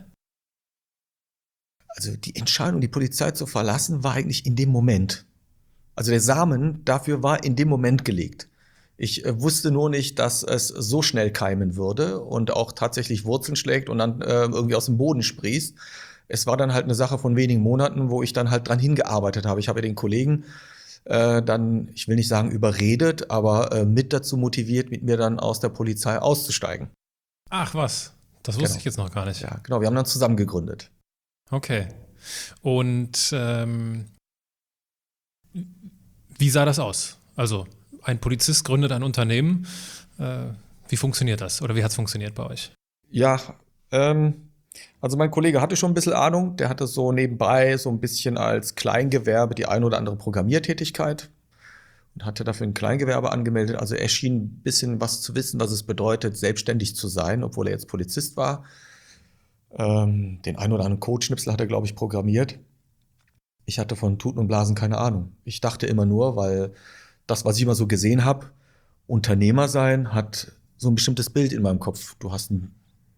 Also die Entscheidung, die Polizei zu verlassen, war eigentlich in dem Moment. Also der Samen dafür war in dem Moment gelegt. Ich wusste nur nicht, dass es so schnell keimen würde und auch tatsächlich Wurzeln schlägt und dann irgendwie aus dem Boden sprießt. Es war dann halt eine Sache von wenigen Monaten, wo ich dann halt dran hingearbeitet habe. Ich habe den Kollegen dann, ich will nicht sagen überredet, aber mit dazu motiviert, mit mir dann aus der Polizei auszusteigen. Ach was, das wusste ich jetzt noch gar nicht. Ja, genau, wir haben dann zusammen gegründet. Okay. Und wie sah das aus? Also ein Polizist gründet ein Unternehmen. Wie funktioniert das? Oder wie hat es funktioniert bei euch? Ja, also mein Kollege hatte schon ein bisschen Ahnung. Der hatte so nebenbei so ein bisschen als Kleingewerbe die ein oder andere Programmiertätigkeit und hatte dafür ein Kleingewerbe angemeldet. Also er schien ein bisschen was zu wissen, was es bedeutet, selbstständig zu sein, obwohl er jetzt Polizist war. Den ein oder anderen Codeschnipsel hat er, glaube ich, programmiert. Ich hatte von Tuten und Blasen keine Ahnung. Ich dachte immer nur, weil das, was ich immer so gesehen habe, Unternehmer sein, hat so ein bestimmtes Bild in meinem Kopf. Du hast ein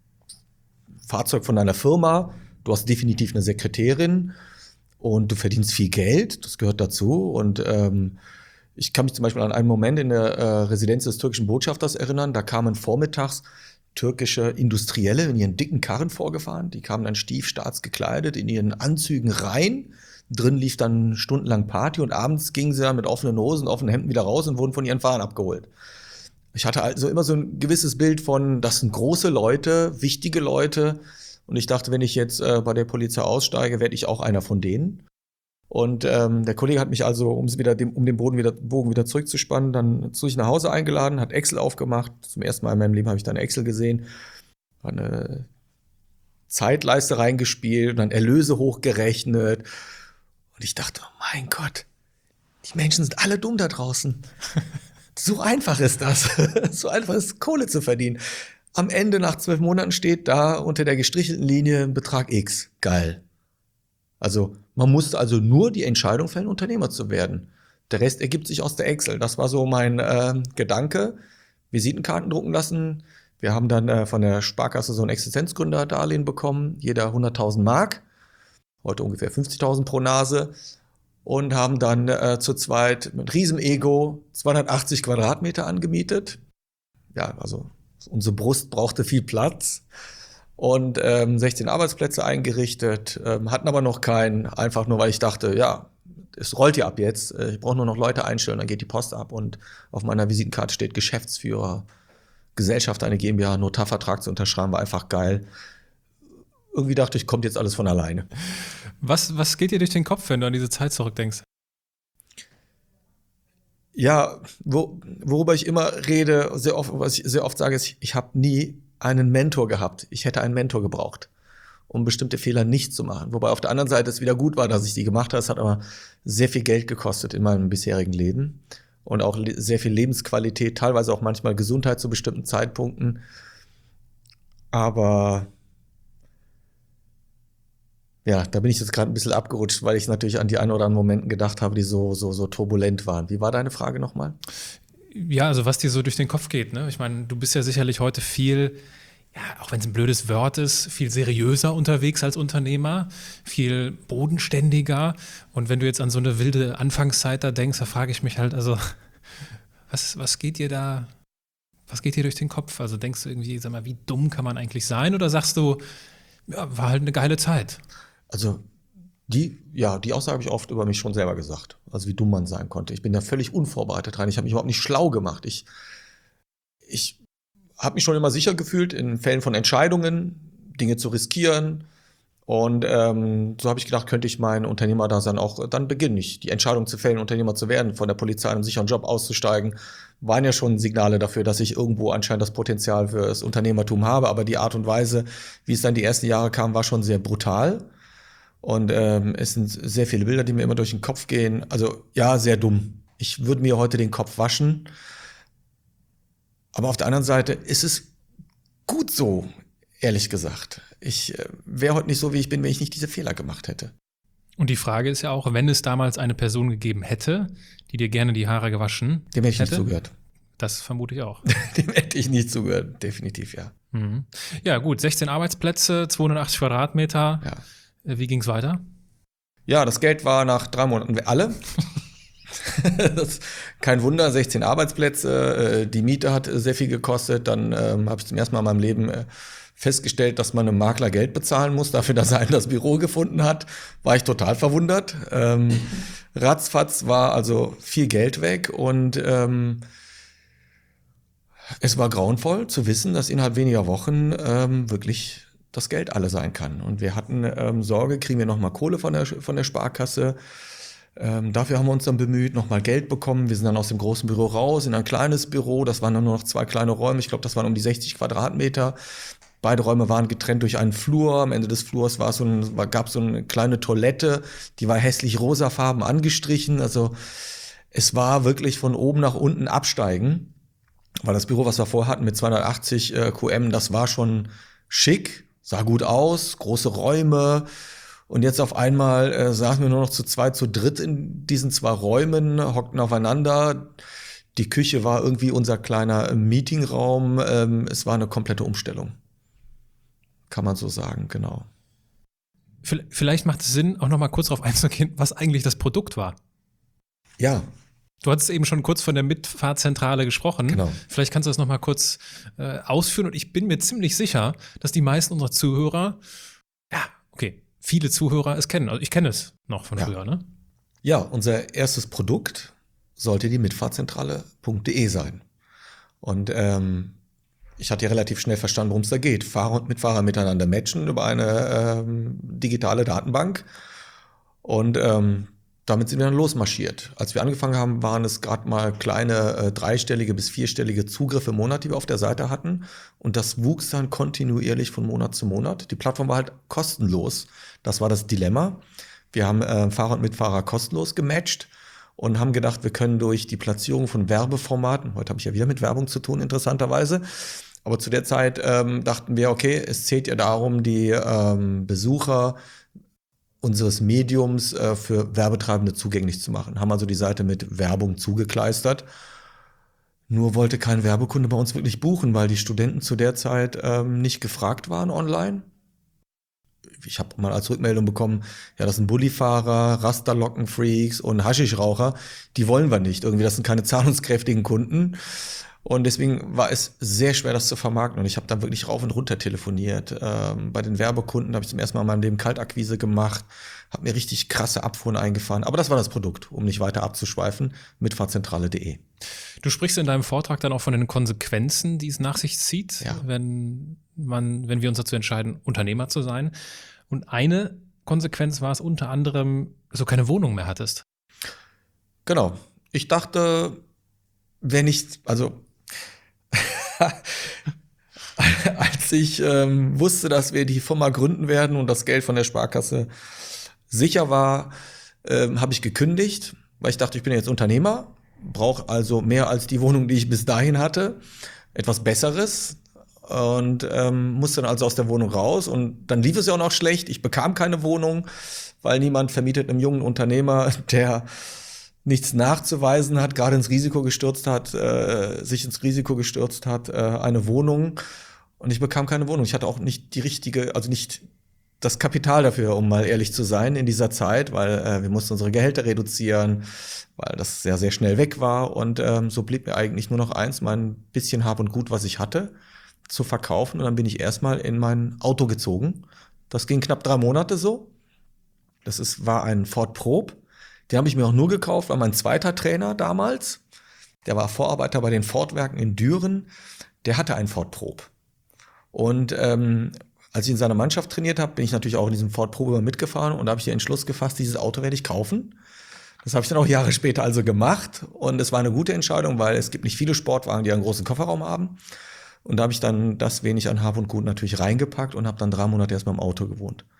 Fahrzeug von deiner Firma, du hast definitiv eine Sekretärin und du verdienst viel Geld, das gehört dazu. Und ich kann mich zum Beispiel an einen Moment in der Residenz des türkischen Botschafters erinnern, da kamen vormittags türkische Industrielle in ihren dicken Karren vorgefahren. Die kamen dann stiefstaatsgekleidet in ihren Anzügen rein. Drin lief dann stundenlang Party und abends gingen sie dann mit offenen Hosen, offenen Hemden wieder raus und wurden von ihren Fahrern abgeholt. Ich hatte also immer so ein gewisses Bild von, das sind große Leute, wichtige Leute. Und ich dachte, wenn ich jetzt bei der Polizei aussteige, werde ich auch einer von denen. Und der Kollege hat mich also, um den Bogen wieder zurückzuspannen, dann zu sich nach Hause eingeladen, hat Excel aufgemacht. Zum ersten Mal in meinem Leben habe ich dann Excel gesehen. Hat eine Zeitleiste reingespielt, dann Erlöse hochgerechnet. Und ich dachte, oh mein Gott, die Menschen sind alle dumm da draußen. So einfach ist das. So einfach ist Kohle zu verdienen. Am Ende nach 12 Monaten steht da unter der gestrichelten Linie Betrag X. Geil. Also man musste also nur die Entscheidung fällen, Unternehmer zu werden. Der Rest ergibt sich aus der Excel. Das war so mein Gedanke. Visitenkarten drucken lassen. Wir haben dann von der Sparkasse so ein Existenzgründerdarlehen bekommen. Jeder 100.000 Mark. Heute ungefähr 50.000 pro Nase. Und haben dann zu zweit mit Riesenego 280 Quadratmeter angemietet. Ja, also unsere Brust brauchte viel Platz. Und 16 Arbeitsplätze eingerichtet, hatten aber noch keinen, einfach nur, weil ich dachte, ja, es rollt ja ab jetzt, ich brauche nur noch Leute einstellen, dann geht die Post ab und auf meiner Visitenkarte steht Geschäftsführer, Gesellschaft, eine GmbH, Notarvertrag zu unterschreiben, war einfach geil. Irgendwie dachte ich, kommt jetzt alles von alleine. Was geht dir durch den Kopf, wenn du an diese Zeit zurückdenkst? Ja, worüber ich immer rede, was ich sehr oft sage, ist, ich habe nie einen Mentor gehabt. Ich hätte einen Mentor gebraucht, um bestimmte Fehler nicht zu machen. Wobei auf der anderen Seite es wieder gut war, dass ich die gemacht habe. Es hat aber sehr viel Geld gekostet in meinem bisherigen Leben und auch sehr viel Lebensqualität, teilweise auch manchmal Gesundheit zu bestimmten Zeitpunkten. Aber ja, da bin ich jetzt gerade ein bisschen abgerutscht, weil ich natürlich an die ein oder anderen Momenten gedacht habe, die so turbulent waren. Wie war deine Frage nochmal? Ja, also was dir so durch den Kopf geht, ne? Ich meine, du bist ja sicherlich heute viel, ja, auch wenn es ein blödes Wort ist, viel seriöser unterwegs als Unternehmer, viel bodenständiger. Und wenn du jetzt an so eine wilde Anfangszeit da denkst, da frage ich mich halt, also, was geht dir durch den Kopf? Also denkst du irgendwie, sag mal, wie dumm kann man eigentlich sein? Oder sagst du, ja, war halt eine geile Zeit? Also die Aussage habe ich oft über mich schon selber gesagt, also wie dumm man sein konnte. Ich bin da völlig unvorbereitet rein. Ich habe mich überhaupt nicht schlau gemacht. Ich habe mich schon immer sicher gefühlt, in Fällen von Entscheidungen Dinge zu riskieren. Und so habe ich gedacht, könnte ich mein Unternehmerdasein auch dann beginnen. Die Entscheidung zu fällen, Unternehmer zu werden, von der Polizei einen sicheren Job auszusteigen, waren ja schon Signale dafür, dass ich irgendwo anscheinend das Potenzial für das Unternehmertum habe. Aber die Art und Weise, wie es dann die ersten Jahre kam, war schon sehr brutal. Und es sind sehr viele Bilder, die mir immer durch den Kopf gehen. Also ja, sehr dumm. Ich würde mir heute den Kopf waschen. Aber auf der anderen Seite ist es gut so, ehrlich gesagt. Ich wäre heute nicht so, wie ich bin, wenn ich nicht diese Fehler gemacht hätte. Und die Frage ist ja auch, wenn es damals eine Person gegeben hätte, die dir gerne die Haare gewaschen Dem hätte ich hätte, nicht zugehört. Das vermute ich auch. Dem hätte ich nicht zugehört, definitiv, ja. Mhm. Ja, gut, 16 Arbeitsplätze, 280 Quadratmeter. Ja. Wie ging's weiter? Ja, das Geld war nach 3 Monaten alle. Das, kein Wunder, 16 Arbeitsplätze, die Miete hat sehr viel gekostet. Dann habe ich zum ersten Mal in meinem Leben festgestellt, dass man einem Makler Geld bezahlen muss, dafür, dass er einem das Büro gefunden hat. War ich total verwundert. Ratzfatz war also viel Geld weg und es war grauenvoll zu wissen, dass innerhalb weniger Wochen wirklich das Geld alle sein kann. Und wir hatten Sorge, kriegen wir nochmal Kohle von der Sparkasse. Dafür haben wir uns dann bemüht, nochmal Geld bekommen. Wir sind dann aus dem großen Büro raus in ein kleines Büro. Das waren dann nur noch 2 kleine Räume. Ich glaube, das waren um die 60 Quadratmeter. Beide Räume waren getrennt durch einen Flur. Am Ende des Flurs gab es so eine kleine Toilette. Die war hässlich rosafarben angestrichen. Also es war wirklich von oben nach unten absteigen. Weil das Büro, was wir vorher hatten mit 280 QM, das war schon schick, sah gut aus, große Räume. Und jetzt auf einmal saßen wir nur noch zu 2, zu dritt in diesen 2 Räumen, hockten aufeinander. Die Küche war irgendwie unser kleiner Meetingraum. Es war eine komplette Umstellung. Kann man so sagen, genau. Vielleicht macht es Sinn, auch noch mal kurz darauf einzugehen, was eigentlich das Produkt war. Ja. Du hattest eben schon kurz von der Mitfahrzentrale gesprochen. Genau. Vielleicht kannst du das noch mal kurz ausführen. Und ich bin mir ziemlich sicher, dass die meisten unserer Zuhörer, viele Zuhörer es kennen. Also ich kenne es noch von früher, ne? Ja, unser erstes Produkt sollte die Mitfahrzentrale.de sein. Und ich hatte ja relativ schnell verstanden, worum es da geht. Fahrer und Mitfahrer miteinander matchen über eine digitale Datenbank. Und damit sind wir dann losmarschiert. Als wir angefangen haben, waren es gerade mal kleine 3-stellige bis 4-stellige Zugriffe im Monat, die wir auf der Seite hatten. Und das wuchs dann kontinuierlich von Monat zu Monat. Die Plattform war halt kostenlos. Das war das Dilemma. Wir haben Fahrer und Mitfahrer kostenlos gematcht und haben gedacht, wir können durch die Platzierung von Werbeformaten, heute habe ich ja wieder mit Werbung zu tun, interessanterweise, aber zu der Zeit dachten wir, okay, es zählt ja darum, die Besucher unseres Mediums für Werbetreibende zugänglich zu machen. Haben also die Seite mit Werbung zugekleistert. Nur wollte kein Werbekunde bei uns wirklich buchen, weil die Studenten zu der Zeit nicht gefragt waren online. Ich habe mal als Rückmeldung bekommen, ja, das sind Bullifahrer, Rasterlockenfreaks und Haschischraucher. Die wollen wir nicht. Irgendwie, das sind keine zahlungskräftigen Kunden. Und deswegen war es sehr schwer, das zu vermarkten. Und ich habe dann wirklich rauf und runter telefoniert. Bei den Werbekunden habe ich zum ersten Mal in meinem Leben Kaltakquise gemacht, habe mir richtig krasse Abfuhren eingefahren. Aber das war das Produkt, um nicht weiter abzuschweifen, mitfahrzentrale.de. Du sprichst in deinem Vortrag dann auch von den Konsequenzen, die es nach sich zieht, Ja. wenn wir uns dazu entscheiden, Unternehmer zu sein. Und eine Konsequenz war es unter anderem, dass du keine Wohnung mehr hattest. Genau. Ich dachte, wenn ich, also als ich wusste, dass wir die Firma gründen werden und das Geld von der Sparkasse sicher war, habe ich gekündigt, weil ich dachte, ich bin jetzt Unternehmer, brauche also mehr als die Wohnung, die ich bis dahin hatte, etwas Besseres und musste dann also aus der Wohnung raus und dann lief es ja auch noch schlecht. Ich bekam keine Wohnung, weil niemand vermietet einem jungen Unternehmer, der nichts nachzuweisen hat, gerade sich ins Risiko gestürzt hat, eine Wohnung. Und ich bekam keine Wohnung. Ich hatte auch nicht nicht das Kapital dafür, um mal ehrlich zu sein, in dieser Zeit, weil wir mussten unsere Gehälter reduzieren, weil das sehr, sehr schnell weg war. Und so blieb mir eigentlich nur noch eins, mein bisschen Hab und Gut, was ich hatte, zu verkaufen. Und dann bin ich erstmal in mein Auto gezogen. Das ging knapp 3 Monate so. War ein Ford Probe. Den habe ich mir auch nur gekauft, weil mein zweiter Trainer damals, der war Vorarbeiter bei den Ford-Werken in Düren, der hatte einen Ford Probe. Und als ich in seiner Mannschaft trainiert habe, bin ich natürlich auch in diesem Ford Probe mitgefahren und da habe ich den Entschluss gefasst, dieses Auto werde ich kaufen. Das habe ich dann auch Jahre später also gemacht und es war eine gute Entscheidung, weil es gibt nicht viele Sportwagen, die einen großen Kofferraum haben. Und da habe ich dann das wenig an Hab und Gut natürlich reingepackt und habe dann 3 Monate erstmal im Auto gewohnt.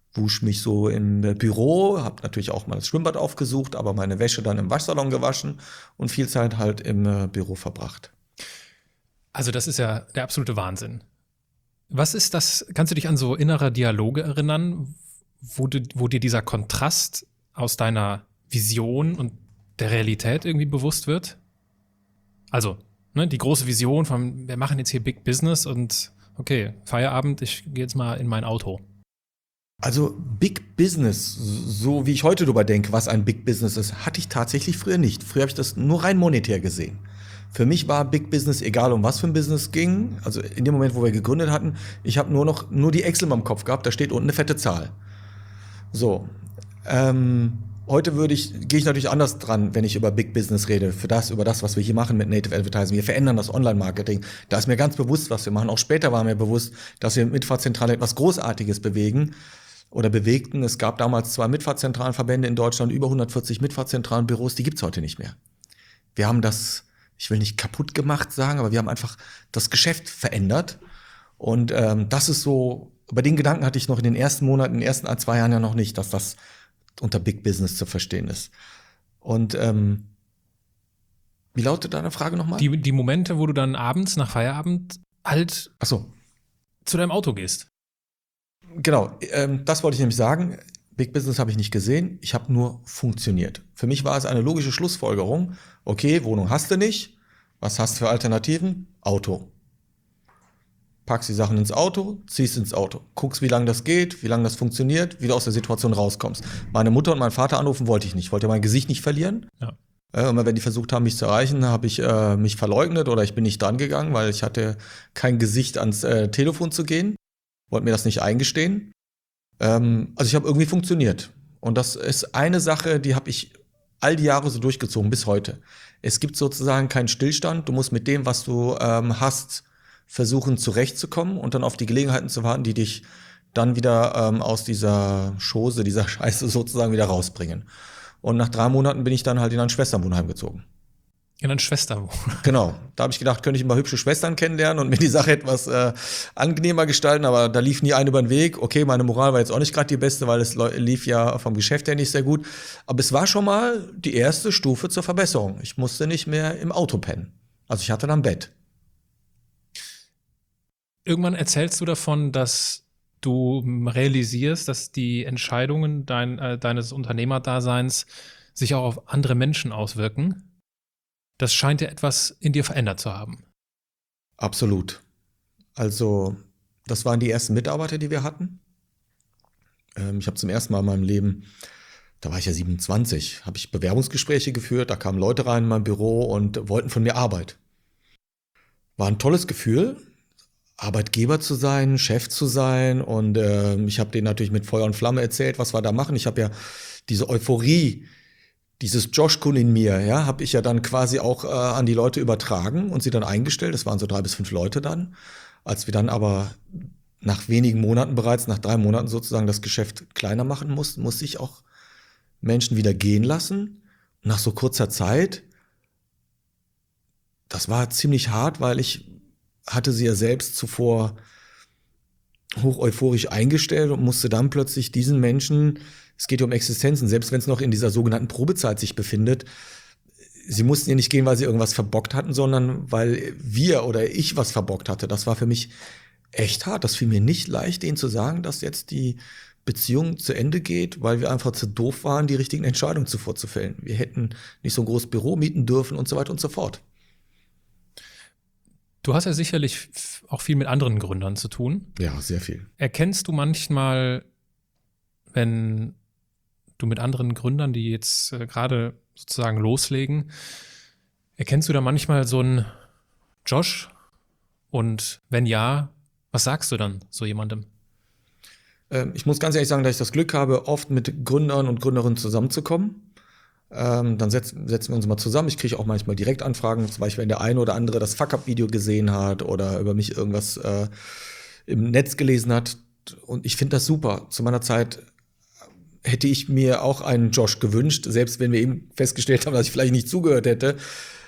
wusch mich so im Büro, habe natürlich auch mal das Schwimmbad aufgesucht, aber meine Wäsche dann im Waschsalon gewaschen und viel Zeit halt im Büro verbracht. Also das ist ja der absolute Wahnsinn. Was ist das, kannst du dich an so innere Dialoge erinnern, wo dir dieser Kontrast aus deiner Vision und der Realität irgendwie bewusst wird? Also, ne, die große Vision von, wir machen jetzt hier Big Business und okay, Feierabend, ich gehe jetzt mal in mein Auto. Also Big Business, so wie ich heute darüber denke, was ein Big Business ist, hatte ich tatsächlich früher nicht. Früher habe ich das nur rein monetär gesehen. Für mich war Big Business, egal um was für ein Business ging, also in dem Moment, wo wir gegründet hatten, ich habe nur die Excel im Kopf gehabt, da steht unten eine fette Zahl. So, heute gehe ich natürlich anders dran, wenn ich über Big Business rede, über das, was wir hier machen mit Native Advertising. Wir verändern das Online-Marketing. Da ist mir ganz bewusst, was wir machen. Auch später war mir bewusst, dass wir mit Mitfahrzentrale etwas Großartiges bewegen oder bewegten. Es gab damals 2 Mitfahrzentralenverbände in Deutschland, über 140 Mitfahrzentralenbüros, die gibt's heute nicht mehr. Wir haben das, ich will nicht kaputt gemacht sagen, aber wir haben einfach das Geschäft verändert. Und das ist so, bei den Gedanken hatte ich noch in den ersten Monaten, in den ersten 2 Jahren ja noch nicht, dass das unter Big Business zu verstehen ist. Und wie lautet deine Frage nochmal? Die Momente, wo du dann abends nach Feierabend halt Ach so. zu deinem Auto gehst. Genau, das wollte ich nämlich sagen. Big Business habe ich nicht gesehen, ich habe nur funktioniert. Für mich war es eine logische Schlussfolgerung. Okay, Wohnung hast du nicht. Was hast du für Alternativen? Auto. Packst die Sachen ins Auto, ziehst ins Auto. Guckst, wie lange das geht, wie lange das funktioniert, wie du aus der Situation rauskommst. Meine Mutter und meinen Vater anrufen wollte ich nicht. Ich wollte mein Gesicht nicht verlieren. Ja. Immer wenn die versucht haben, mich zu erreichen, habe ich mich verleugnet oder ich bin nicht dran gegangen, weil ich hatte kein Gesicht ans Telefon zu gehen. Wollte mir das nicht eingestehen. Also ich habe irgendwie funktioniert. Und das ist eine Sache, die habe ich all die Jahre so durchgezogen, bis heute. Es gibt sozusagen keinen Stillstand. Du musst mit dem, was du hast, versuchen zurechtzukommen und dann auf die Gelegenheiten zu warten, die dich dann wieder aus dieser Chose, dieser Scheiße sozusagen wieder rausbringen. Und nach 3 Monaten bin ich dann halt in ein Schwesternwohnheim gezogen. In ein Schwesterwohnheim. Genau, da habe ich gedacht, könnte ich mal hübsche Schwestern kennenlernen und mir die Sache etwas angenehmer gestalten, aber da lief nie ein über den Weg. Okay, meine Moral war jetzt auch nicht gerade die beste, weil es lief ja vom Geschäft her nicht sehr gut. Aber es war schon mal die erste Stufe zur Verbesserung. Ich musste nicht mehr im Auto pennen. Also ich hatte dann Bett. Irgendwann erzählst du davon, dass du realisierst, dass die Entscheidungen deines Unternehmerdaseins sich auch auf andere Menschen auswirken. Das scheint ja etwas in dir verändert zu haben. Absolut. Also das waren die ersten Mitarbeiter, die wir hatten. Ich habe zum ersten Mal in meinem Leben, da war ich ja 27, habe ich Bewerbungsgespräche geführt. Da kamen Leute rein in mein Büro und wollten von mir Arbeit. War ein tolles Gefühl, Arbeitgeber zu sein, Chef zu sein. Und ich habe denen natürlich mit Feuer und Flamme erzählt, was wir da machen. Ich habe ja diese Euphorie, dieses Joshkun in mir, ja, habe ich ja dann quasi auch an die Leute übertragen und sie dann eingestellt. Es waren so 3 bis 5 Leute dann. Als wir dann aber nach wenigen Monaten bereits, nach 3 Monaten sozusagen das Geschäft kleiner machen mussten, musste ich auch Menschen wieder gehen lassen. Und nach so kurzer Zeit, das war ziemlich hart, weil ich hatte sie ja selbst zuvor hoch euphorisch eingestellt und musste dann plötzlich diesen Menschen, es geht ja um Existenzen, selbst wenn es noch in dieser sogenannten Probezeit sich befindet, sie mussten ja nicht gehen, weil sie irgendwas verbockt hatten, sondern weil wir oder ich was verbockt hatte. Das war für mich echt hart. Das fiel mir nicht leicht, denen zu sagen, dass jetzt die Beziehung zu Ende geht, weil wir einfach zu doof waren, die richtigen Entscheidungen zuvor zu fällen. Wir hätten nicht so ein großes Büro mieten dürfen und so weiter und so fort. Du hast ja sicherlich auch viel mit anderen Gründern zu tun. Ja, sehr viel. Erkennst du manchmal, wenn du mit anderen Gründern, die jetzt gerade sozusagen loslegen, erkennst du da manchmal so einen Josh? Und wenn ja, was sagst du dann so jemandem? Ich muss ganz ehrlich sagen, dass ich das Glück habe, oft mit Gründern und Gründerinnen zusammenzukommen. Dann setzen wir uns mal zusammen. Ich kriege auch manchmal Direktanfragen, zum Beispiel wenn der eine oder andere das Fuck-Up-Video gesehen hat oder über mich irgendwas im Netz gelesen hat. Und ich finde das super. Zu meiner Zeit hätte ich mir auch einen Josh gewünscht, selbst wenn wir eben festgestellt haben, dass ich vielleicht nicht zugehört hätte.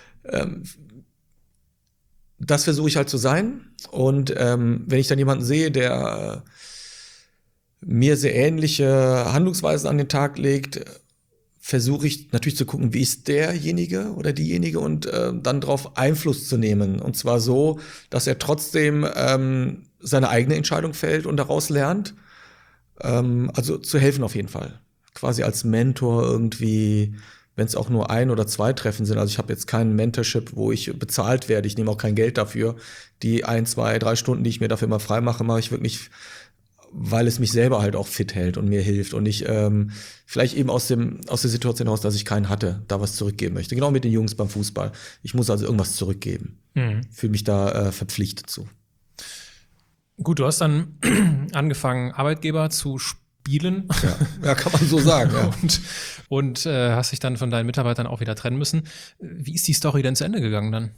Das versuche ich halt zu sein. Und wenn ich dann jemanden sehe, der mir sehr ähnliche Handlungsweisen an den Tag legt, versuche ich natürlich zu gucken, wie ist derjenige oder diejenige und dann darauf Einfluss zu nehmen. Und zwar so, dass er trotzdem seine eigene Entscheidung fällt und daraus lernt. Also zu helfen auf jeden Fall. Quasi als Mentor irgendwie, wenn es auch nur 1 oder 2 Treffen sind. Also ich habe jetzt keinen Mentorship, wo ich bezahlt werde. Ich nehme auch kein Geld dafür. Die 1, 2, 3 Stunden, die ich mir dafür immer frei mache, mache ich wirklich, weil es mich selber halt auch fit hält und mir hilft und ich vielleicht eben aus der Situation heraus, dass ich keinen hatte, da was zurückgeben möchte. Genau mit den Jungs beim Fußball. Ich muss also irgendwas zurückgeben. Fühle mich da verpflichtet zu. Gut, du hast dann angefangen, Arbeitgeber zu spielen. Ja, kann man so sagen. Ja. und hast dich dann von deinen Mitarbeitern auch wieder trennen müssen. Wie ist die Story denn zu Ende gegangen dann?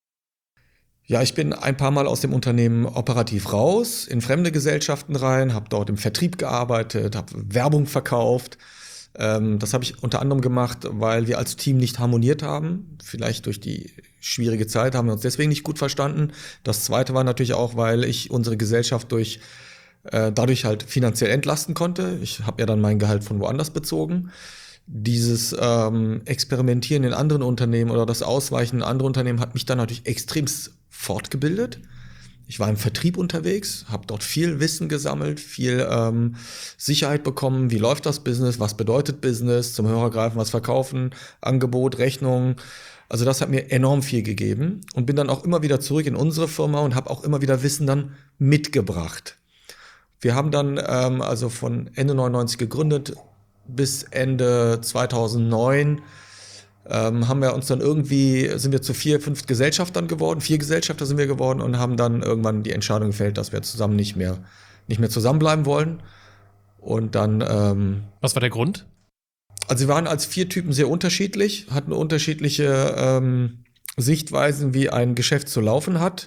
Ja, ich bin ein paar Mal aus dem Unternehmen operativ raus, in fremde Gesellschaften rein, habe dort im Vertrieb gearbeitet, habe Werbung verkauft. Das habe ich unter anderem gemacht, weil wir als Team nicht harmoniert haben. Vielleicht durch die schwierige Zeit haben wir uns deswegen nicht gut verstanden. Das Zweite war natürlich auch, weil ich unsere Gesellschaft dadurch halt finanziell entlasten konnte. Ich habe ja dann mein Gehalt von woanders bezogen. Dieses Experimentieren in anderen Unternehmen oder das Ausweichen in andere Unternehmen hat mich dann natürlich extremst fortgebildet. Ich war im Vertrieb unterwegs, habe dort viel Wissen gesammelt, viel Sicherheit bekommen. Wie läuft das Business? Was bedeutet Business? Zum Hörer greifen, was verkaufen, Angebot, Rechnung. Also das hat mir enorm viel gegeben und bin dann auch immer wieder zurück in unsere Firma und habe auch immer wieder Wissen dann mitgebracht. Wir haben dann also von Ende 99 gegründet bis Ende 2009 sind wir zu 4, 5 Gesellschaftern geworden, 4 Gesellschafter sind wir geworden und haben dann irgendwann die Entscheidung gefällt, dass wir zusammen nicht mehr zusammenbleiben wollen. Und dann was war der Grund? Also wir waren als 4 Typen sehr unterschiedlich, hatten unterschiedliche Sichtweisen, wie ein Geschäft zu laufen hat.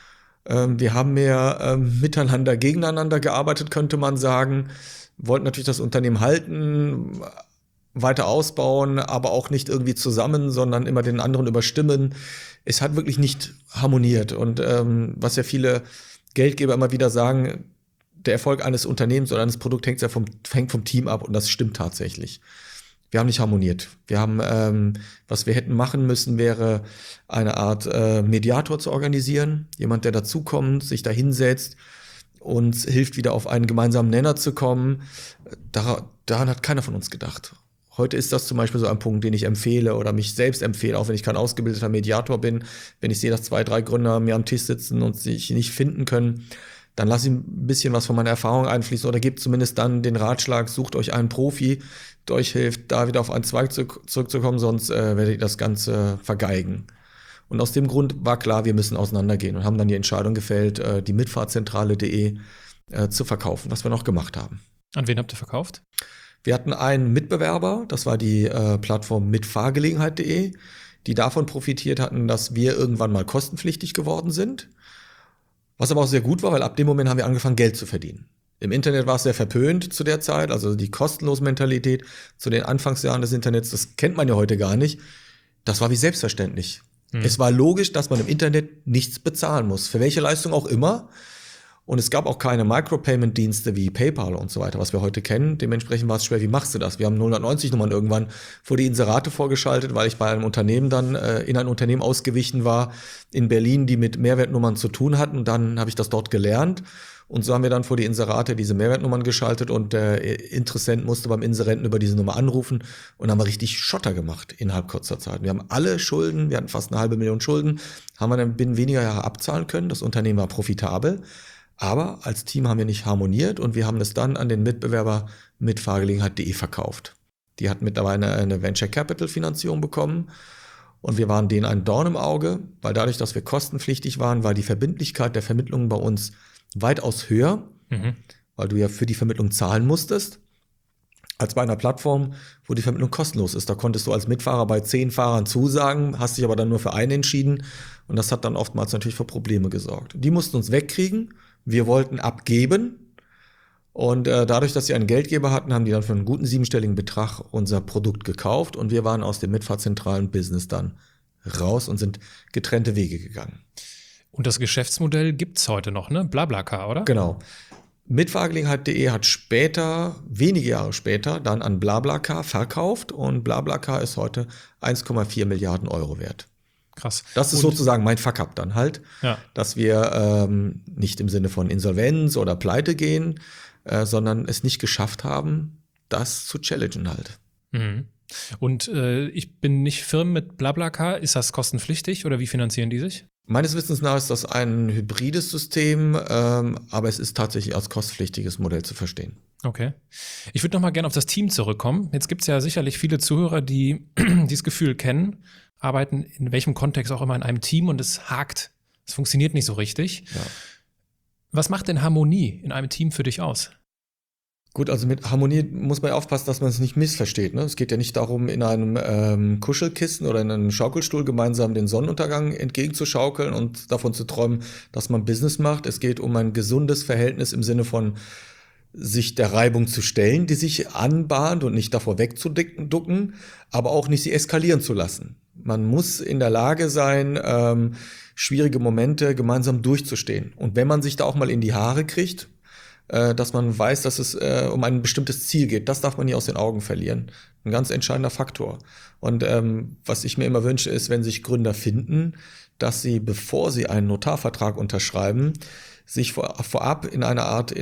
Wir haben mehr miteinander, gegeneinander gearbeitet, könnte man sagen. Wollten natürlich das Unternehmen halten, weiter ausbauen, aber auch nicht irgendwie zusammen, sondern immer den anderen überstimmen. Es hat wirklich nicht harmoniert. Und was ja viele Geldgeber immer wieder sagen, der Erfolg eines Unternehmens oder eines Produkts hängt vom Team ab und das stimmt tatsächlich. Wir haben nicht harmoniert. Wir haben, was wir hätten machen müssen, wäre eine Art Mediator zu organisieren. Jemand, der dazukommt, sich da hinsetzt, uns hilft, wieder auf einen gemeinsamen Nenner zu kommen. Daran hat keiner von uns gedacht. Heute ist das zum Beispiel so ein Punkt, den ich empfehle oder mich selbst empfehle, auch wenn ich kein ausgebildeter Mediator bin. Wenn ich sehe, dass 2, 3 Gründer mir am Tisch sitzen und sich nicht finden können, dann lasse ich ein bisschen was von meiner Erfahrung einfließen oder gebe zumindest dann den Ratschlag, sucht euch einen Profi, der euch hilft, da wieder auf einen Zweig zurückzukommen, sonst werdet ihr das Ganze vergeigen. Und aus dem Grund war klar, wir müssen auseinandergehen und haben dann die Entscheidung gefällt, die Mitfahrzentrale.de zu verkaufen, was wir noch gemacht haben. An wen habt ihr verkauft? Wir hatten einen Mitbewerber, das war die Plattform Mitfahrgelegenheit.de, die davon profitiert hatten, dass wir irgendwann mal kostenpflichtig geworden sind. Was aber auch sehr gut war, weil ab dem Moment haben wir angefangen, Geld zu verdienen. Im Internet war es sehr verpönt zu der Zeit, also die kostenlose Mentalität zu den Anfangsjahren des Internets, das kennt man ja heute gar nicht. Das war wie selbstverständlich. Es war logisch, dass man im Internet nichts bezahlen muss, für welche Leistung auch immer. Und es gab auch keine Micropayment-Dienste wie PayPal und so weiter, was wir heute kennen. Dementsprechend war es schwer, wie machst du das? Wir haben 090-Nummern irgendwann vor die Inserate vorgeschaltet, weil ich bei einem Unternehmen dann in ein Unternehmen ausgewichen war in Berlin, die mit Mehrwertnummern zu tun hatten. Und dann habe ich das dort gelernt. Und so haben wir dann vor die Inserate diese Mehrwertnummern geschaltet und der Interessent musste beim Inserenten über diese Nummer anrufen und haben wir richtig Schotter gemacht innerhalb kurzer Zeit. Wir haben alle Schulden, wir hatten fast 500.000 Schulden, haben wir dann binnen weniger Jahre abzahlen können. Das Unternehmen war profitabel. Aber als Team haben wir nicht harmoniert und wir haben es dann an den Mitbewerber Mitfahrgelegenheit.de verkauft. Die hat mittlerweile eine Venture Capital Finanzierung bekommen und wir waren denen ein Dorn im Auge, weil dadurch, dass wir kostenpflichtig waren, war die Verbindlichkeit der Vermittlung bei uns weitaus höher, weil du ja für die Vermittlung zahlen musstest, als bei einer Plattform, wo die Vermittlung kostenlos ist. Da konntest du als Mitfahrer bei 10 Fahrern zusagen, hast dich aber dann nur für einen entschieden und das hat dann oftmals natürlich für Probleme gesorgt. Die mussten uns wegkriegen. Wir wollten abgeben und dadurch, dass sie einen Geldgeber hatten, haben die dann für einen guten 7-stelligen Betrag unser Produkt gekauft und wir waren aus dem mitfahrzentralen Business dann raus und sind getrennte Wege gegangen. Und das Geschäftsmodell gibt's heute noch, ne? BlaBlaCar, oder? Genau. Mitfahrgelegenheit.de hat wenige Jahre später, dann an BlaBlaCar verkauft und BlaBlaCar ist heute 1,4 Milliarden Euro wert. Krass. Das ist sozusagen mein Fuck-up dann halt, dass wir nicht im Sinne von Insolvenz oder Pleite gehen, sondern es nicht geschafft haben, das zu challengen halt. Mhm. Und ich bin nicht Firmen mit BlaBlaCar. Ist das kostenpflichtig oder wie finanzieren die sich? Meines Wissens nach ist das ein hybrides System, aber es ist tatsächlich als kostpflichtiges Modell zu verstehen. Okay. Ich würde noch mal gerne auf das Team zurückkommen. Jetzt gibt es ja sicherlich viele Zuhörer, die dieses Gefühl kennen, arbeiten in welchem Kontext auch immer in einem Team und es hakt. Es funktioniert nicht so richtig. Ja. Was macht denn Harmonie in einem Team für dich aus? Gut, also mit Harmonie muss man ja aufpassen, dass man es nicht missversteht. Ne? Es geht ja nicht darum, in einem Kuschelkissen oder in einem Schaukelstuhl gemeinsam den Sonnenuntergang entgegenzuschaukeln und davon zu träumen, dass man Business macht. Es geht um ein gesundes Verhältnis im Sinne von sich der Reibung zu stellen, die sich anbahnt und nicht davor wegzuducken, aber auch nicht sie eskalieren zu lassen. Man muss in der Lage sein, schwierige Momente gemeinsam durchzustehen. Und wenn man sich da auch mal in die Haare kriegt, dass man weiß, dass es um ein bestimmtes Ziel geht. Das darf man nie aus den Augen verlieren. Ein ganz entscheidender Faktor. Und was ich mir immer wünsche, ist, wenn sich Gründer finden, dass sie, bevor sie einen Notarvertrag unterschreiben, sich vorab in einer Art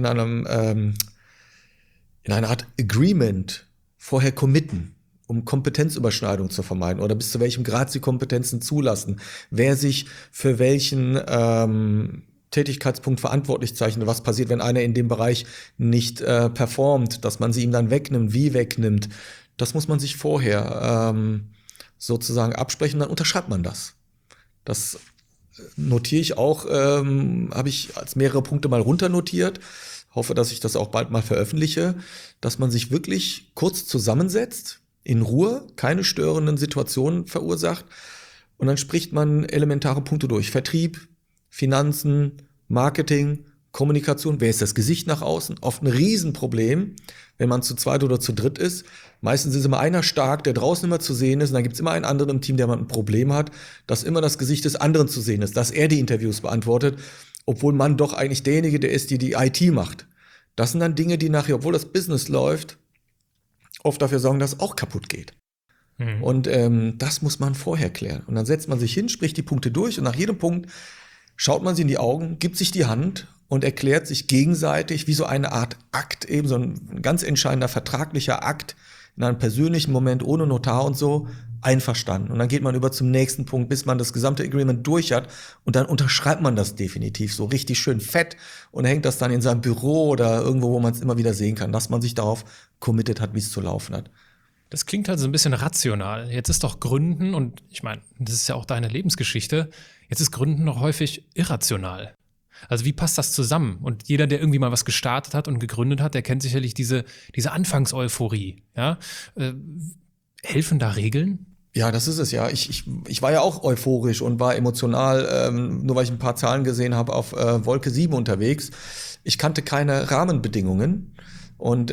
Agreement vorher committen, um Kompetenzüberschneidung zu vermeiden oder bis zu welchem Grad sie Kompetenzen zulassen, wer sich für welchen Tätigkeitspunkt verantwortlich zeichnet, was passiert, wenn einer in dem Bereich nicht performt, dass man sie ihm dann wegnimmt, wie wegnimmt. Das muss man sich vorher sozusagen absprechen, dann unterschreibt man das. Das notiere ich auch, habe ich als mehrere Punkte mal runternotiert. Hoffe, dass ich das auch bald mal veröffentliche, dass man sich wirklich kurz zusammensetzt, in Ruhe, keine störenden Situationen verursacht und dann spricht man elementare Punkte durch. Vertrieb, Finanzen, Marketing, Kommunikation, wer ist das Gesicht nach außen? Oft ein Riesenproblem, wenn man zu zweit oder zu dritt ist. Meistens ist immer einer stark, der draußen immer zu sehen ist und dann gibt es immer einen anderen im Team, der mal ein Problem hat, dass immer das Gesicht des anderen zu sehen ist, dass er die Interviews beantwortet, obwohl man doch eigentlich derjenige, der ist, die IT macht. Das sind dann Dinge, die nachher, obwohl das Business läuft, oft dafür sorgen, dass es auch kaputt geht. Mhm. Und das muss man vorher klären. Und dann setzt man sich hin, spricht die Punkte durch und nach jedem Punkt schaut man sie in die Augen, gibt sich die Hand und erklärt sich gegenseitig wie so eine Art Akt, eben so ein ganz entscheidender vertraglicher Akt in einem persönlichen Moment ohne Notar und so, einverstanden. Und dann geht man über zum nächsten Punkt, bis man das gesamte Agreement durch hat und dann unterschreibt man das definitiv so richtig schön fett und hängt das dann in seinem Büro oder irgendwo, wo man es immer wieder sehen kann, dass man sich darauf committed hat, wie es zu laufen hat. Das klingt halt so ein bisschen rational. Jetzt ist doch Gründen, und ich meine, das ist ja auch deine Lebensgeschichte, jetzt ist Gründen noch häufig irrational. Also wie passt das zusammen? Und jeder, der irgendwie mal was gestartet hat und gegründet hat, der kennt sicherlich diese Anfangseuphorie. Ja? Helfen da Regeln? Ja, das ist es ja. Ich war ja auch euphorisch und war emotional, nur weil ich ein paar Zahlen gesehen habe, auf Wolke 7 unterwegs. Ich kannte keine Rahmenbedingungen und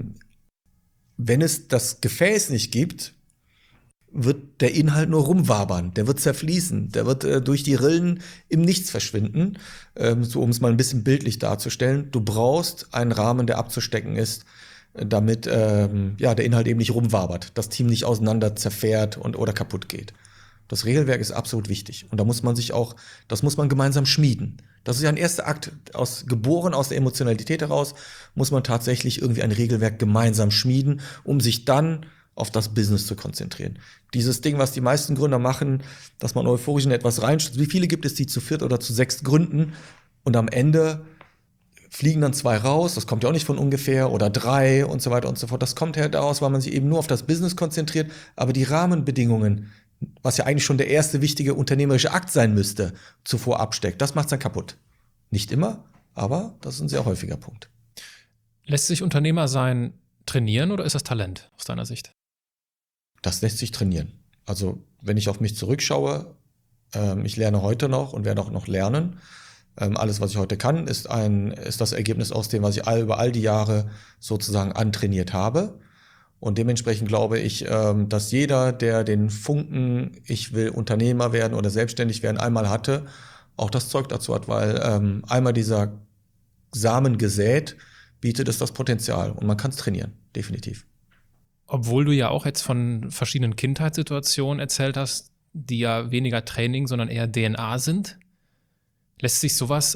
wenn es das Gefäß nicht gibt, wird der Inhalt nur rumwabern, der wird zerfließen, der wird durch die Rillen im Nichts verschwinden, so um es mal ein bisschen bildlich darzustellen. Du brauchst einen Rahmen, der abzustecken ist, damit der Inhalt eben nicht rumwabert, das Team nicht auseinander zerfährt oder kaputt geht. Das Regelwerk ist absolut wichtig und das muss man gemeinsam schmieden. Das ist ja ein erster Akt, geboren aus der Emotionalität heraus, muss man tatsächlich irgendwie ein Regelwerk gemeinsam schmieden, um sich dann auf das Business zu konzentrieren. Dieses Ding, was die meisten Gründer machen, dass man euphorisch in etwas reinstürzt. Wie viele gibt es, die zu 4 oder zu 6 gründen und am Ende fliegen dann 2 raus, das kommt ja auch nicht von ungefähr, oder 3 und so weiter und so fort. Das kommt ja daraus, weil man sich eben nur auf das Business konzentriert, aber die Rahmenbedingungen, was ja eigentlich schon der erste wichtige unternehmerische Akt sein müsste, zuvor absteckt, das macht's dann kaputt. Nicht immer, aber das ist ein sehr häufiger Punkt. Lässt sich Unternehmer sein trainieren oder ist das Talent aus deiner Sicht? Das lässt sich trainieren. Also wenn ich auf mich zurückschaue, ich lerne heute noch und werde auch noch lernen. Alles, was ich heute kann, ist das Ergebnis aus dem, was ich über all die Jahre sozusagen antrainiert habe. Und dementsprechend glaube ich, dass jeder, der den Funken, ich will Unternehmer werden oder selbstständig werden, einmal hatte, auch das Zeug dazu hat, weil einmal dieser Samen gesät, bietet es das Potenzial und man kann es trainieren, definitiv. Obwohl du ja auch jetzt von verschiedenen Kindheitssituationen erzählt hast, die ja weniger Training, sondern eher DNA sind. Lässt sich sowas,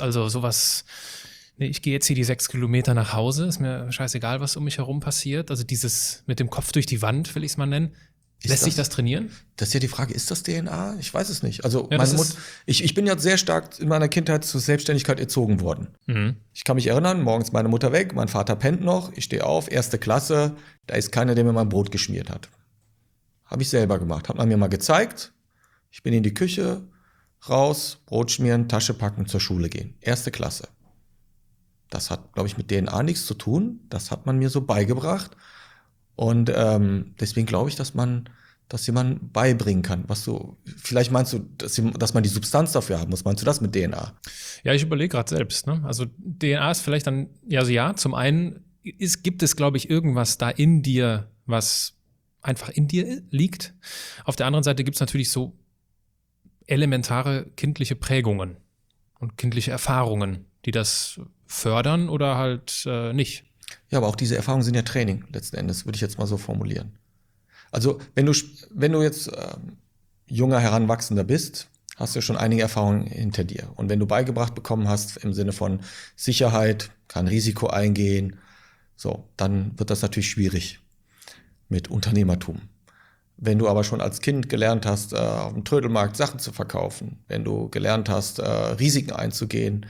nee, ich gehe jetzt hier die 6 Kilometer nach Hause, ist mir scheißegal, was um mich herum passiert. Also dieses mit dem Kopf durch die Wand, will ich es mal nennen. Lässt sich das trainieren? Das ist ja die Frage, ist das DNA? Ich weiß es nicht. Also Ja, ich bin ja sehr stark in meiner Kindheit zur Selbstständigkeit erzogen worden. Mhm. Ich kann mich erinnern, morgens meine Mutter weg, mein Vater pennt noch, ich stehe auf, 1. Klasse, da ist keiner, der mir mein Brot geschmiert hat. Habe ich selber gemacht, hat man mir mal gezeigt. Ich bin in die Küche, raus, Brot schmieren, Tasche packen, zur Schule gehen. 1. Klasse. Das hat, glaube ich, mit DNA nichts zu tun. Das hat man mir so beigebracht. Und deswegen glaube ich, dass jemand beibringen kann. Vielleicht meinst du, dass man die Substanz dafür haben muss. Meinst du das mit DNA? Ja, ich überlege gerade selbst. Ne? Also DNA ist vielleicht dann, zum einen gibt es, glaube ich, irgendwas da in dir, was einfach in dir liegt. Auf der anderen Seite gibt es natürlich so elementare kindliche Prägungen und kindliche Erfahrungen, die das fördern oder halt nicht. Ja, aber auch diese Erfahrungen sind ja Training, letzten Endes, würde ich jetzt mal so formulieren. Also, wenn du jetzt junger Heranwachsender bist, hast du schon einige Erfahrungen hinter dir. Und wenn du beigebracht bekommen hast, im Sinne von Sicherheit, kein Risiko eingehen, so, dann wird das natürlich schwierig mit Unternehmertum. Wenn du aber schon als Kind gelernt hast, auf dem Trödelmarkt Sachen zu verkaufen, wenn du gelernt hast, Risiken einzugehen,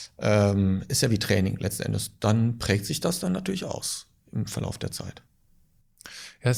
ist ja wie Training letzten Endes, dann prägt sich das dann natürlich aus im Verlauf der Zeit. Ja,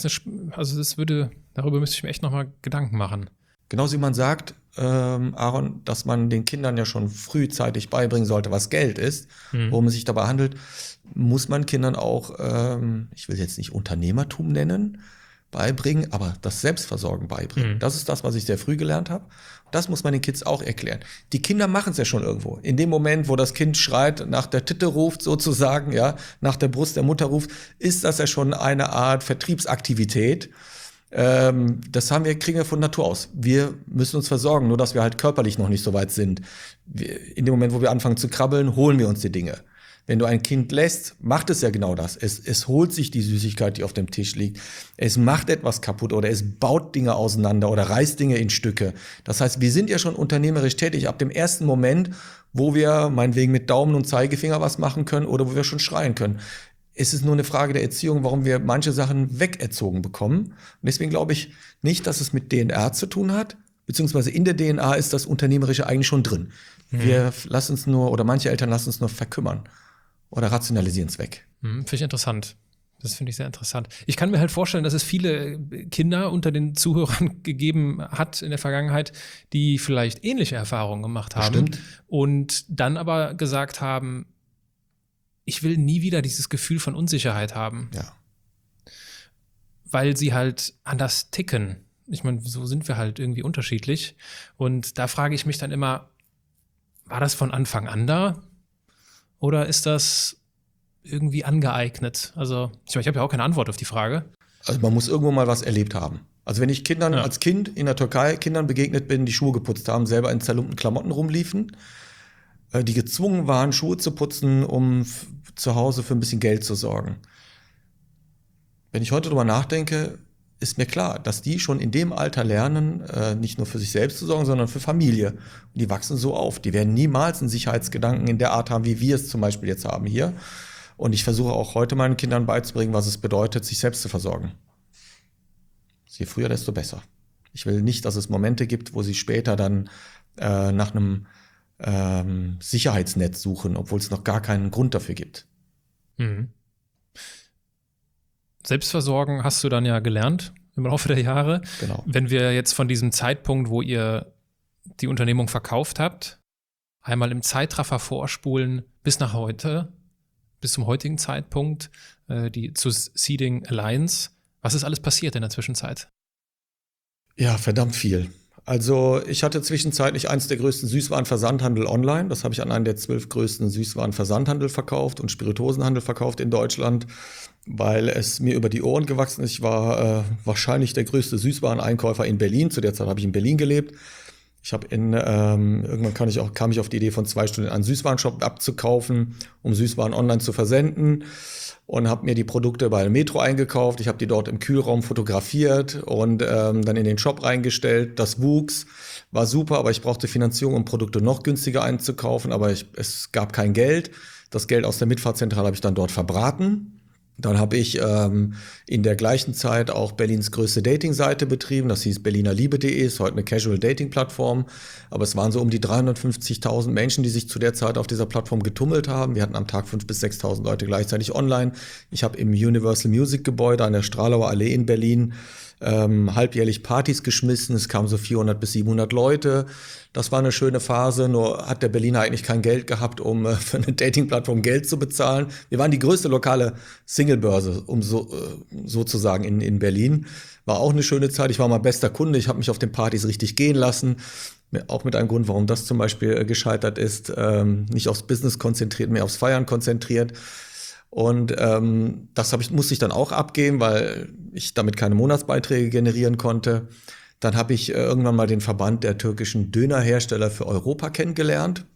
darüber müsste ich mir echt nochmal Gedanken machen. Genauso wie man sagt, Aaron, dass man den Kindern ja schon frühzeitig beibringen sollte, was Geld ist, worum es sich dabei handelt, muss man Kindern auch, ich will jetzt nicht Unternehmertum nennen, beibringen, aber das Selbstversorgen beibringen. Das ist das, was ich sehr früh gelernt habe. Das muss man den Kids auch erklären. Die Kinder machen es ja schon irgendwo. In dem Moment, wo das Kind schreit, nach der Titte ruft sozusagen, ja, nach der Brust der Mutter ruft, ist das ja schon eine Art Vertriebsaktivität. Das kriegen wir von Natur aus. Wir müssen uns versorgen, nur dass wir halt körperlich noch nicht so weit sind. In dem Moment, wo wir anfangen zu krabbeln, holen wir uns die Dinge. Wenn du ein Kind lässt, macht es ja genau das. Es holt sich die Süßigkeit, die auf dem Tisch liegt. Es macht etwas kaputt oder es baut Dinge auseinander oder reißt Dinge in Stücke. Das heißt, wir sind ja schon unternehmerisch tätig ab dem ersten Moment, wo wir meinetwegen mit Daumen und Zeigefinger was machen können oder wo wir schon schreien können. Es ist nur eine Frage der Erziehung, warum wir manche Sachen wegerzogen bekommen. Und deswegen glaube ich nicht, dass es mit DNA zu tun hat, beziehungsweise in der DNA ist das Unternehmerische eigentlich schon drin. Wir lassen uns manche Eltern lassen uns nur verkümmern. Oder rationalisieren es weg. Finde ich interessant. Das finde ich sehr interessant. Ich kann mir halt vorstellen, dass es viele Kinder unter den Zuhörern gegeben hat in der Vergangenheit, die vielleicht ähnliche Erfahrungen gemacht haben. Stimmt. Und dann aber gesagt haben, ich will nie wieder dieses Gefühl von Unsicherheit haben. Ja. Weil sie halt anders ticken. Ich meine, so sind wir halt irgendwie unterschiedlich. Und da frage ich mich dann immer, war das von Anfang an da? Oder ist das irgendwie angeeignet? Also, ich habe ja auch keine Antwort auf die Frage. Also man muss irgendwo mal was erlebt haben. Also wenn ich Kindern als Kind in der Türkei Kindern begegnet bin, die Schuhe geputzt haben, selber in zerlumpten Klamotten rumliefen, die gezwungen waren, Schuhe zu putzen, um zu Hause für ein bisschen Geld zu sorgen. Wenn ich heute drüber nachdenke, ist mir klar, dass die schon in dem Alter lernen, nicht nur für sich selbst zu sorgen, sondern für Familie. Und die wachsen so auf. Die werden niemals einen Sicherheitsgedanken in der Art haben, wie wir es zum Beispiel jetzt haben hier. Und ich versuche auch heute meinen Kindern beizubringen, was es bedeutet, sich selbst zu versorgen. Je früher, desto besser. Ich will nicht, dass es Momente gibt, wo sie später dann nach einem Sicherheitsnetz suchen, obwohl es noch gar keinen Grund dafür gibt. Mhm. Selbstversorgen hast du dann ja gelernt im Laufe der Jahre. Genau. Wenn wir jetzt von diesem Zeitpunkt, wo ihr die Unternehmung verkauft habt, einmal im Zeitraffer vorspulen bis nach heute, bis zum heutigen Zeitpunkt, zu Seeding Alliance. Was ist alles passiert in der Zwischenzeit? Ja, verdammt viel. Also ich hatte zwischenzeitlich eins der größten Süßwarenversandhandel online. Das habe ich an einen der 12 größten Süßwarenversandhandel verkauft und Spirituosenhandel verkauft in Deutschland, weil es mir über die Ohren gewachsen ist. Ich war wahrscheinlich der größte Süßwareneinkäufer in Berlin. Zu der Zeit habe ich in Berlin gelebt. Ich habe irgendwann kam ich auf die Idee, von 2 Stunden einen Süßwarenshop abzukaufen, um Süßwaren online zu versenden, und habe mir die Produkte bei der Metro eingekauft. Ich habe die dort im Kühlraum fotografiert und dann in den Shop reingestellt. Das wuchs, war super, aber ich brauchte Finanzierung, um Produkte noch günstiger einzukaufen, aber es gab kein Geld. Das Geld aus der Mitfahrzentrale habe ich dann dort verbraten. Dann habe ich in der gleichen Zeit auch Berlins größte Dating-Seite betrieben. Das hieß berlinerliebe.de, ist heute eine Casual-Dating-Plattform. Aber es waren so um die 350.000 Menschen, die sich zu der Zeit auf dieser Plattform getummelt haben. Wir hatten am Tag 5.000 bis 6.000 Leute gleichzeitig online. Ich habe im Universal Music Gebäude an der Stralauer Allee in Berlin halbjährlich Partys geschmissen. Es kamen so 400 bis 700 Leute. Das war eine schöne Phase, nur hat der Berliner eigentlich kein Geld gehabt, um für eine Dating-Plattform Geld zu bezahlen. Wir waren die größte lokale Singlebörse, sozusagen in Berlin. War auch eine schöne Zeit. Ich war mein bester Kunde. Ich habe mich auf den Partys richtig gehen lassen. Auch mit einem Grund, warum das zum Beispiel gescheitert ist. Nicht aufs Business konzentriert, mehr aufs Feiern konzentriert. Und das musste ich dann auch abgeben, weil ich damit keine Monatsbeiträge generieren konnte. Dann habe ich irgendwann mal den Verband der türkischen Dönerhersteller für Europa kennengelernt,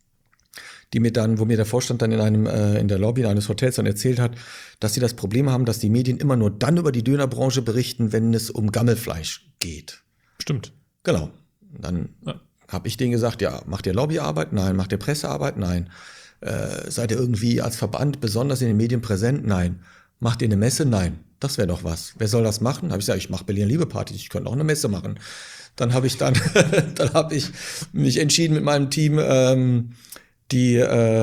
wo mir der Vorstand dann in der Lobby eines Hotels dann erzählt hat, dass sie das Problem haben, dass die Medien immer nur dann über die Dönerbranche berichten, wenn es um Gammelfleisch geht. Stimmt. Genau. Dann habe ich denen gesagt, ja, macht ihr Lobbyarbeit? Nein. Macht ihr Pressearbeit? Nein. Seid ihr irgendwie als Verband besonders in den Medien präsent? Nein. Macht ihr eine Messe? Nein. Das wäre doch was. Wer soll das machen? Habe ich gesagt, ich mache Berliner Liebe-Partys, ich könnte auch eine Messe machen. Dann habe ich mich entschieden mit meinem Team, die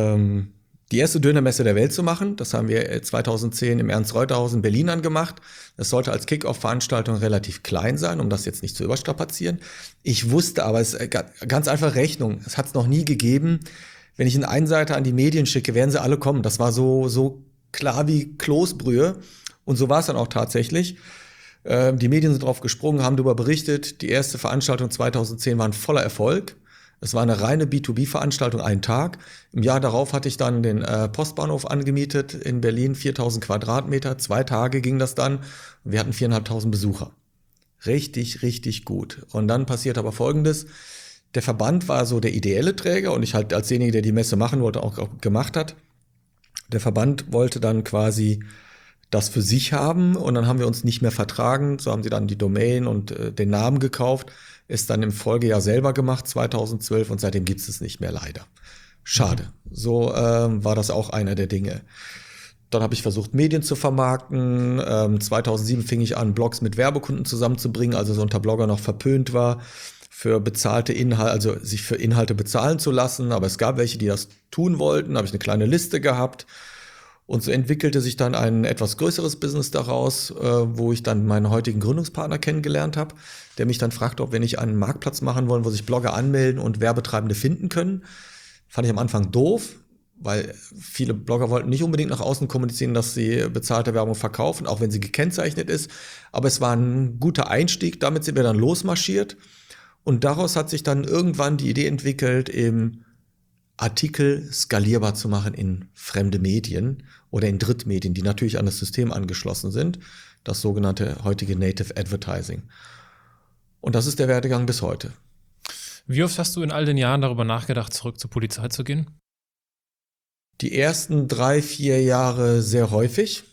erste Dönermesse der Welt zu machen. Das haben wir 2010 im Ernst-Reuter-Haus in Berlin angemacht. Das sollte als Kick-Off-Veranstaltung relativ klein sein, um das jetzt nicht zu überstrapazieren. Ich wusste aber, es ist ganz einfach Rechnung. Es hat es noch nie gegeben. Wenn ich einen Einseiter an die Medien schicke, werden sie alle kommen. Das war so klar wie Kloßbrühe. Und so war es dann auch tatsächlich. Die Medien sind drauf gesprungen, haben darüber berichtet. Die erste Veranstaltung 2010 war ein voller Erfolg. Es war eine reine B2B-Veranstaltung, einen Tag. Im Jahr darauf hatte ich dann den Postbahnhof angemietet in Berlin, 4.000 Quadratmeter. 2 Tage ging das dann. Wir hatten 4.500 Besucher. Richtig, richtig gut. Und dann passiert aber Folgendes. Der Verband war so der ideelle Träger und ich halt als derjenige, der die Messe machen wollte, auch gemacht hat. Der Verband wollte dann quasi das für sich haben und dann haben wir uns nicht mehr vertragen. So haben sie dann die Domain und den Namen gekauft, ist dann im Folgejahr selber gemacht, 2012, und seitdem gibt es es nicht mehr, leider. Schade. So war das auch einer der Dinge. Dann habe ich versucht, Medien zu vermarkten. 2007 fing ich an, Blogs mit Werbekunden zusammenzubringen, also so unter Blogger noch verpönt war, für bezahlte Inhalte, also sich für Inhalte bezahlen zu lassen. Aber es gab welche, die das tun wollten. Da habe ich eine kleine Liste gehabt. Und so entwickelte sich dann ein etwas größeres Business daraus, wo ich dann meinen heutigen Gründungspartner kennengelernt habe, der mich dann fragte, ob wir nicht einen Marktplatz machen wollen, wo sich Blogger anmelden und Werbetreibende finden können. Fand ich am Anfang doof, weil viele Blogger wollten nicht unbedingt nach außen kommunizieren, dass sie bezahlte Werbung verkaufen, auch wenn sie gekennzeichnet ist. Aber es war ein guter Einstieg, damit sind wir dann losmarschiert. Und daraus hat sich dann irgendwann die Idee entwickelt, eben Artikel skalierbar zu machen in fremde Medien oder in Drittmedien, die natürlich an das System angeschlossen sind, das sogenannte heutige Native Advertising. Und das ist der Werdegang bis heute. Wie oft hast du in all den Jahren darüber nachgedacht, zurück zur Polizei zu gehen? Die ersten 3-4 Jahre sehr häufig,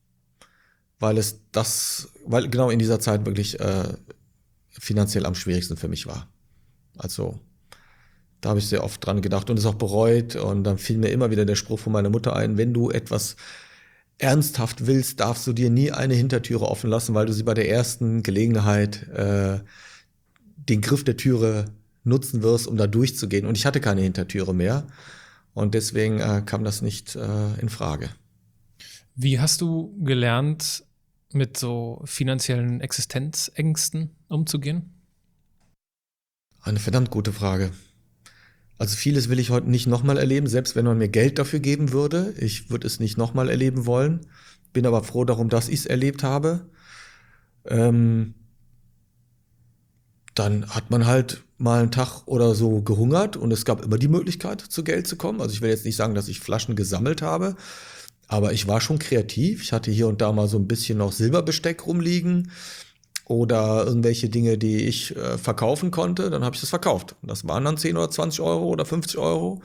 weil genau in dieser Zeit wirklich finanziell am schwierigsten für mich war. Also da habe ich sehr oft dran gedacht und es auch bereut. Und dann fiel mir immer wieder der Spruch von meiner Mutter ein, wenn du etwas ernsthaft willst, darfst du dir nie eine Hintertüre offen lassen, weil du sie bei der ersten Gelegenheit den Griff der Türe nutzen wirst, um da durchzugehen. Und ich hatte keine Hintertüre mehr. Und deswegen kam das nicht in Frage. Wie hast du gelernt, mit so finanziellen Existenzängsten umzugehen? Eine verdammt gute Frage. Also vieles will ich heute nicht nochmal erleben, selbst wenn man mir Geld dafür geben würde. Ich würde es nicht nochmal erleben wollen. Bin aber froh darum, dass ich es erlebt habe. Dann hat man halt mal einen Tag oder so gehungert und es gab immer die Möglichkeit, zu Geld zu kommen. Also ich will jetzt nicht sagen, dass ich Flaschen gesammelt habe, aber ich war schon kreativ. Ich hatte hier und da mal so ein bisschen noch Silberbesteck rumliegen oder irgendwelche Dinge, die ich verkaufen konnte, dann habe ich das verkauft. Das waren dann 10 oder 20 Euro oder 50 Euro.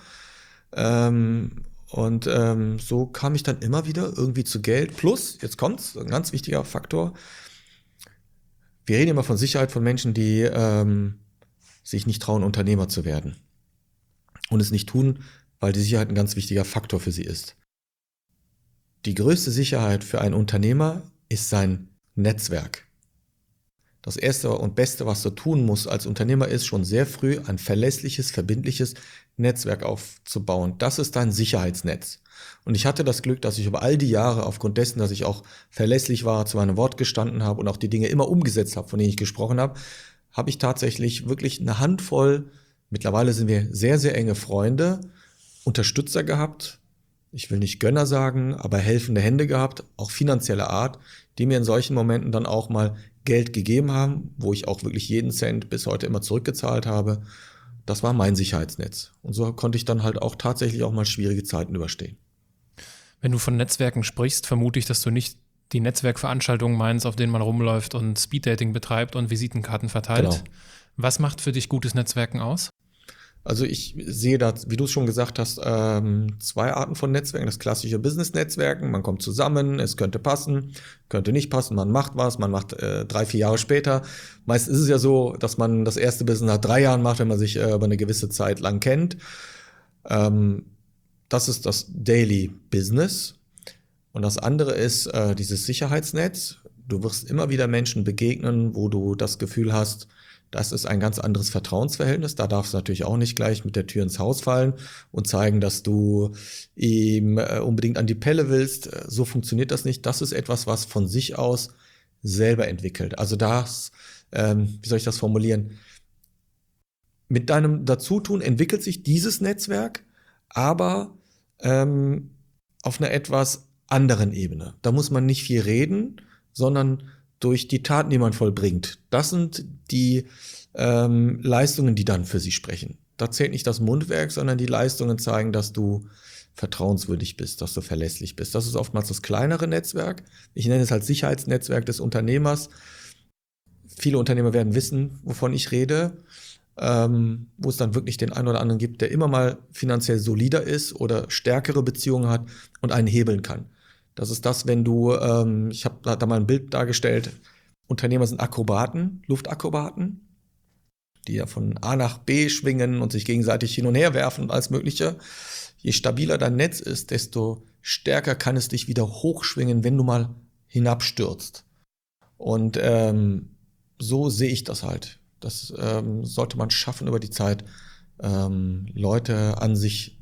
So kam ich dann immer wieder irgendwie zu Geld. Plus, jetzt kommt's, ein ganz wichtiger Faktor. Wir reden immer von Sicherheit von Menschen, die sich nicht trauen, Unternehmer zu werden. Und es nicht tun, weil die Sicherheit ein ganz wichtiger Faktor für sie ist. Die größte Sicherheit für einen Unternehmer ist sein Netzwerk. Das Erste und Beste, was du tun musst als Unternehmer, ist schon sehr früh ein verlässliches, verbindliches Netzwerk aufzubauen. Das ist dein Sicherheitsnetz. Und ich hatte das Glück, dass ich über all die Jahre, aufgrund dessen, dass ich auch verlässlich war, zu meinem Wort gestanden habe und auch die Dinge immer umgesetzt habe, von denen ich gesprochen habe, habe ich tatsächlich wirklich eine Handvoll, mittlerweile sind wir sehr, sehr enge Freunde, Unterstützer gehabt, ich will nicht Gönner sagen, aber helfende Hände gehabt, auch finanzieller Art, die mir in solchen Momenten dann auch mal Geld gegeben haben, wo ich auch wirklich jeden Cent bis heute immer zurückgezahlt habe. Das war mein Sicherheitsnetz. Und so konnte ich dann halt auch tatsächlich auch mal schwierige Zeiten überstehen. Wenn du von Netzwerken sprichst, vermute ich, dass du nicht die Netzwerkveranstaltungen meinst, auf denen man rumläuft und Speeddating betreibt und Visitenkarten verteilt. Genau. Was macht für dich gutes Netzwerken aus? Also ich sehe da, wie du es schon gesagt hast, zwei Arten von Netzwerken. Das klassische Business-Netzwerken, man kommt zusammen, es könnte passen, könnte nicht passen, man macht was, man macht 3-4 Jahre später. Meist ist es ja so, dass man das erste Business nach 3 Jahren macht, wenn man sich über eine gewisse Zeit lang kennt. Das ist das Daily Business. Und das andere ist dieses Sicherheitsnetz. Du wirst immer wieder Menschen begegnen, wo du das Gefühl hast, das ist ein ganz anderes Vertrauensverhältnis. Da darfst du natürlich auch nicht gleich mit der Tür ins Haus fallen und zeigen, dass du ihm unbedingt an die Pelle willst. So funktioniert das nicht. Das ist etwas, was von sich aus selber entwickelt. Also wie soll ich das formulieren? Mit deinem Dazutun entwickelt sich dieses Netzwerk, aber auf einer etwas anderen Ebene. Da muss man nicht viel reden, sondern durch die Taten, die man vollbringt. Das sind die Leistungen, die dann für sie sprechen. Da zählt nicht das Mundwerk, sondern die Leistungen zeigen, dass du vertrauenswürdig bist, dass du verlässlich bist. Das ist oftmals das kleinere Netzwerk. Ich nenne es halt Sicherheitsnetzwerk des Unternehmers. Viele Unternehmer werden wissen, wovon ich rede, wo es dann wirklich den einen oder anderen gibt, der immer mal finanziell solider ist oder stärkere Beziehungen hat und einen hebeln kann. Das ist das, wenn du, ich habe da mal ein Bild dargestellt, Unternehmer sind Akrobaten, Luftakrobaten, die ja von A nach B schwingen und sich gegenseitig hin und her werfen und alles Mögliche. Je stabiler dein Netz ist, desto stärker kann es dich wieder hochschwingen, wenn du mal hinabstürzt. Und so sehe ich das halt. Das sollte man schaffen über die Zeit, Leute an sich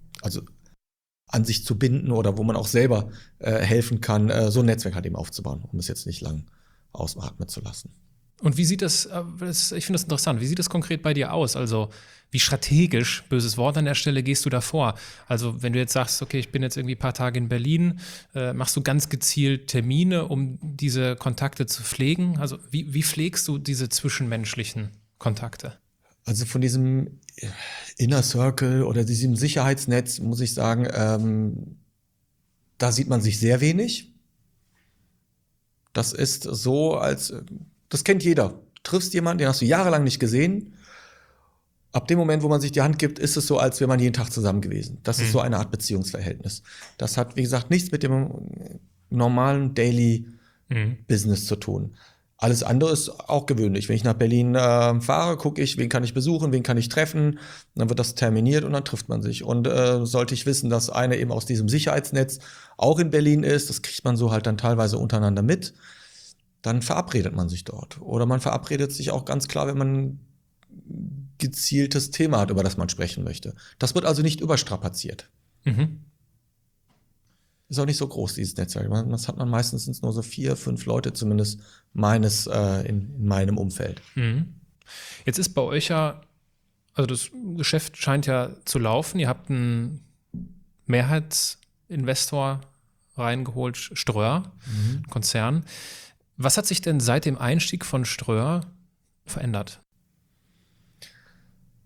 zu binden oder wo man auch selber helfen kann, so ein Netzwerk halt eben aufzubauen, um es jetzt nicht lang ausatmen zu lassen. Und wie sieht das, ich finde das interessant, wie sieht das konkret bei dir aus? Also wie strategisch, böses Wort an der Stelle, gehst du da vor? Also wenn du jetzt sagst, okay, ich bin jetzt irgendwie ein paar Tage in Berlin, machst du ganz gezielt Termine, um diese Kontakte zu pflegen? Also wie pflegst du diese zwischenmenschlichen Kontakte? Also von diesem Inner Circle oder diesem Sicherheitsnetz muss ich sagen, da sieht man sich sehr wenig. Das ist so, das kennt jeder. Du triffst jemanden, den hast du jahrelang nicht gesehen. Ab dem Moment, wo man sich die Hand gibt, ist es so, als wäre man jeden Tag zusammen gewesen. Das ist so eine Art Beziehungsverhältnis. Das hat, wie gesagt, nichts mit dem normalen Daily Business zu tun. Alles andere ist auch gewöhnlich. Wenn ich nach Berlin fahre, gucke ich, wen kann ich besuchen, wen kann ich treffen. Dann wird das terminiert und dann trifft man sich. Und sollte ich wissen, dass einer eben aus diesem Sicherheitsnetz auch in Berlin ist, das kriegt man so halt dann teilweise untereinander mit, dann verabredet man sich dort. Oder man verabredet sich auch ganz klar, wenn man ein gezieltes Thema hat, über das man sprechen möchte. Das wird also nicht überstrapaziert. Mhm. Ist auch nicht so groß, dieses Netzwerk. Das hat man meistens nur so 4, 5 Leute, zumindest in meinem Umfeld. Mhm. Jetzt ist bei euch ja, also das Geschäft scheint ja zu laufen. Ihr habt einen Mehrheitsinvestor reingeholt, Ströer, Konzern. Was hat sich denn seit dem Einstieg von Ströer verändert?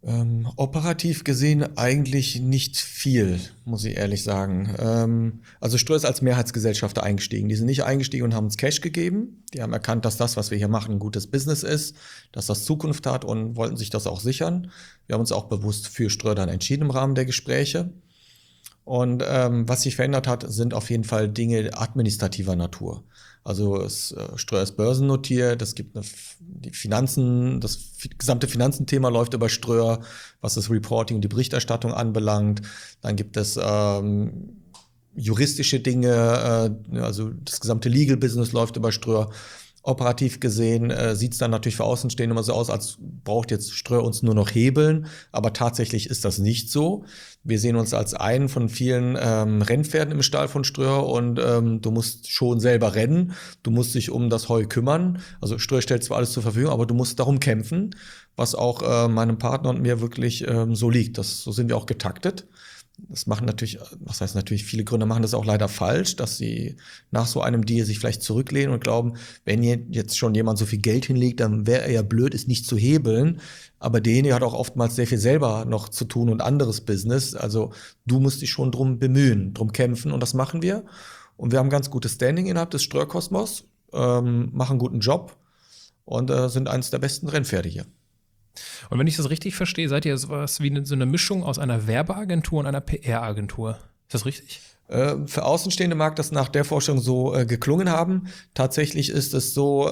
Operativ gesehen eigentlich nicht viel, muss ich ehrlich sagen. Also Ströer ist als Mehrheitsgesellschafter eingestiegen. Die sind nicht eingestiegen und haben uns Cash gegeben. Die haben erkannt, dass das, was wir hier machen, ein gutes Business ist, dass das Zukunft hat und wollten sich das auch sichern. Wir haben uns auch bewusst für Ströer dann entschieden im Rahmen der Gespräche. Und was sich verändert hat, sind auf jeden Fall Dinge administrativer Natur. Also Ströer ist börsennotiert, es gibt die Finanzen, das gesamte Finanzenthema läuft über Ströer, was das Reporting und die Berichterstattung anbelangt. Dann gibt es juristische Dinge, also das gesamte Legal Business läuft über Ströer. Operativ gesehen sieht es dann natürlich für Außenstehende immer so aus, als braucht jetzt Ströer uns nur noch hebeln, aber tatsächlich ist das nicht so. Wir sehen uns als einen von vielen Rennpferden im Stall von Ströer und du musst schon selber rennen, du musst dich um das Heu kümmern. Also Ströer stellt zwar alles zur Verfügung, aber du musst darum kämpfen, was auch meinem Partner und mir wirklich so liegt. So sind wir auch getaktet. Das machen natürlich, was heißt natürlich, viele Gründer machen das auch leider falsch, dass sie nach so einem Deal sich vielleicht zurücklehnen und glauben, wenn jetzt schon jemand so viel Geld hinlegt, dann wäre er ja blöd, es nicht zu hebeln. Aber derjenige hat auch oftmals sehr viel selber noch zu tun und anderes Business. Also du musst dich schon drum bemühen, drum kämpfen und das machen wir. Und wir haben ganz gutes Standing innerhalb des Ströer-Kosmos, machen einen guten Job und sind eines der besten Rennpferde hier. Und wenn ich das richtig verstehe, seid ihr sowas wie so eine Mischung aus einer Werbeagentur und einer PR-Agentur. Ist das richtig? Für Außenstehende mag das nach der Forschung so geklungen haben. Tatsächlich ist es so,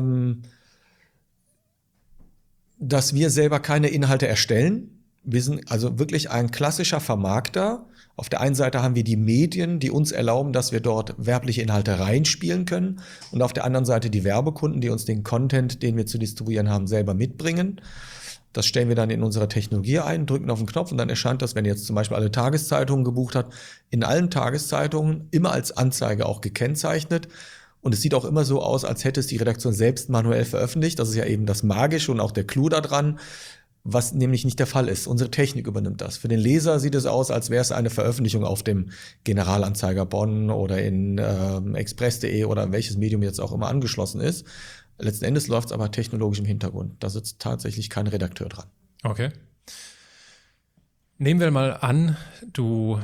dass wir selber keine Inhalte erstellen. Wir sind also wirklich ein klassischer Vermarkter. Auf der einen Seite haben wir die Medien, die uns erlauben, dass wir dort werbliche Inhalte reinspielen können. Und auf der anderen Seite die Werbekunden, die uns den Content, den wir zu distribuieren haben, selber mitbringen. Das stellen wir dann in unserer Technologie ein, drücken auf den Knopf und dann erscheint das, wenn ihr jetzt zum Beispiel alle Tageszeitungen gebucht habt, in allen Tageszeitungen immer als Anzeige auch gekennzeichnet. Und es sieht auch immer so aus, als hätte es die Redaktion selbst manuell veröffentlicht. Das ist ja eben das Magische und auch der Clou daran, was nämlich nicht der Fall ist. Unsere Technik übernimmt das. Für den Leser sieht es aus, als wäre es eine Veröffentlichung auf dem Generalanzeiger Bonn oder in express.de oder in welches Medium jetzt auch immer angeschlossen ist. Letzten Endes läuft es aber technologisch im Hintergrund. Da sitzt tatsächlich kein Redakteur dran. Okay. Nehmen wir mal an, du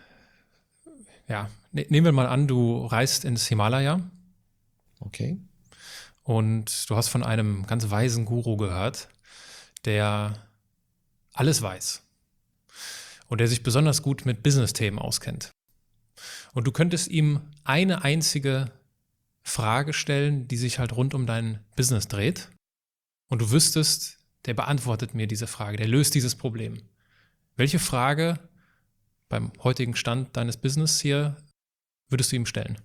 reist ins Himalaya. Okay. Und du hast von einem ganz weisen Guru gehört, der alles weiß und der sich besonders gut mit Business-Themen auskennt. Und du könntest ihm eine einzige Frage stellen, die sich halt rund um dein Business dreht. Und du wüsstest, der beantwortet mir diese Frage, der löst dieses Problem. Welche Frage beim heutigen Stand deines Business hier würdest du ihm stellen?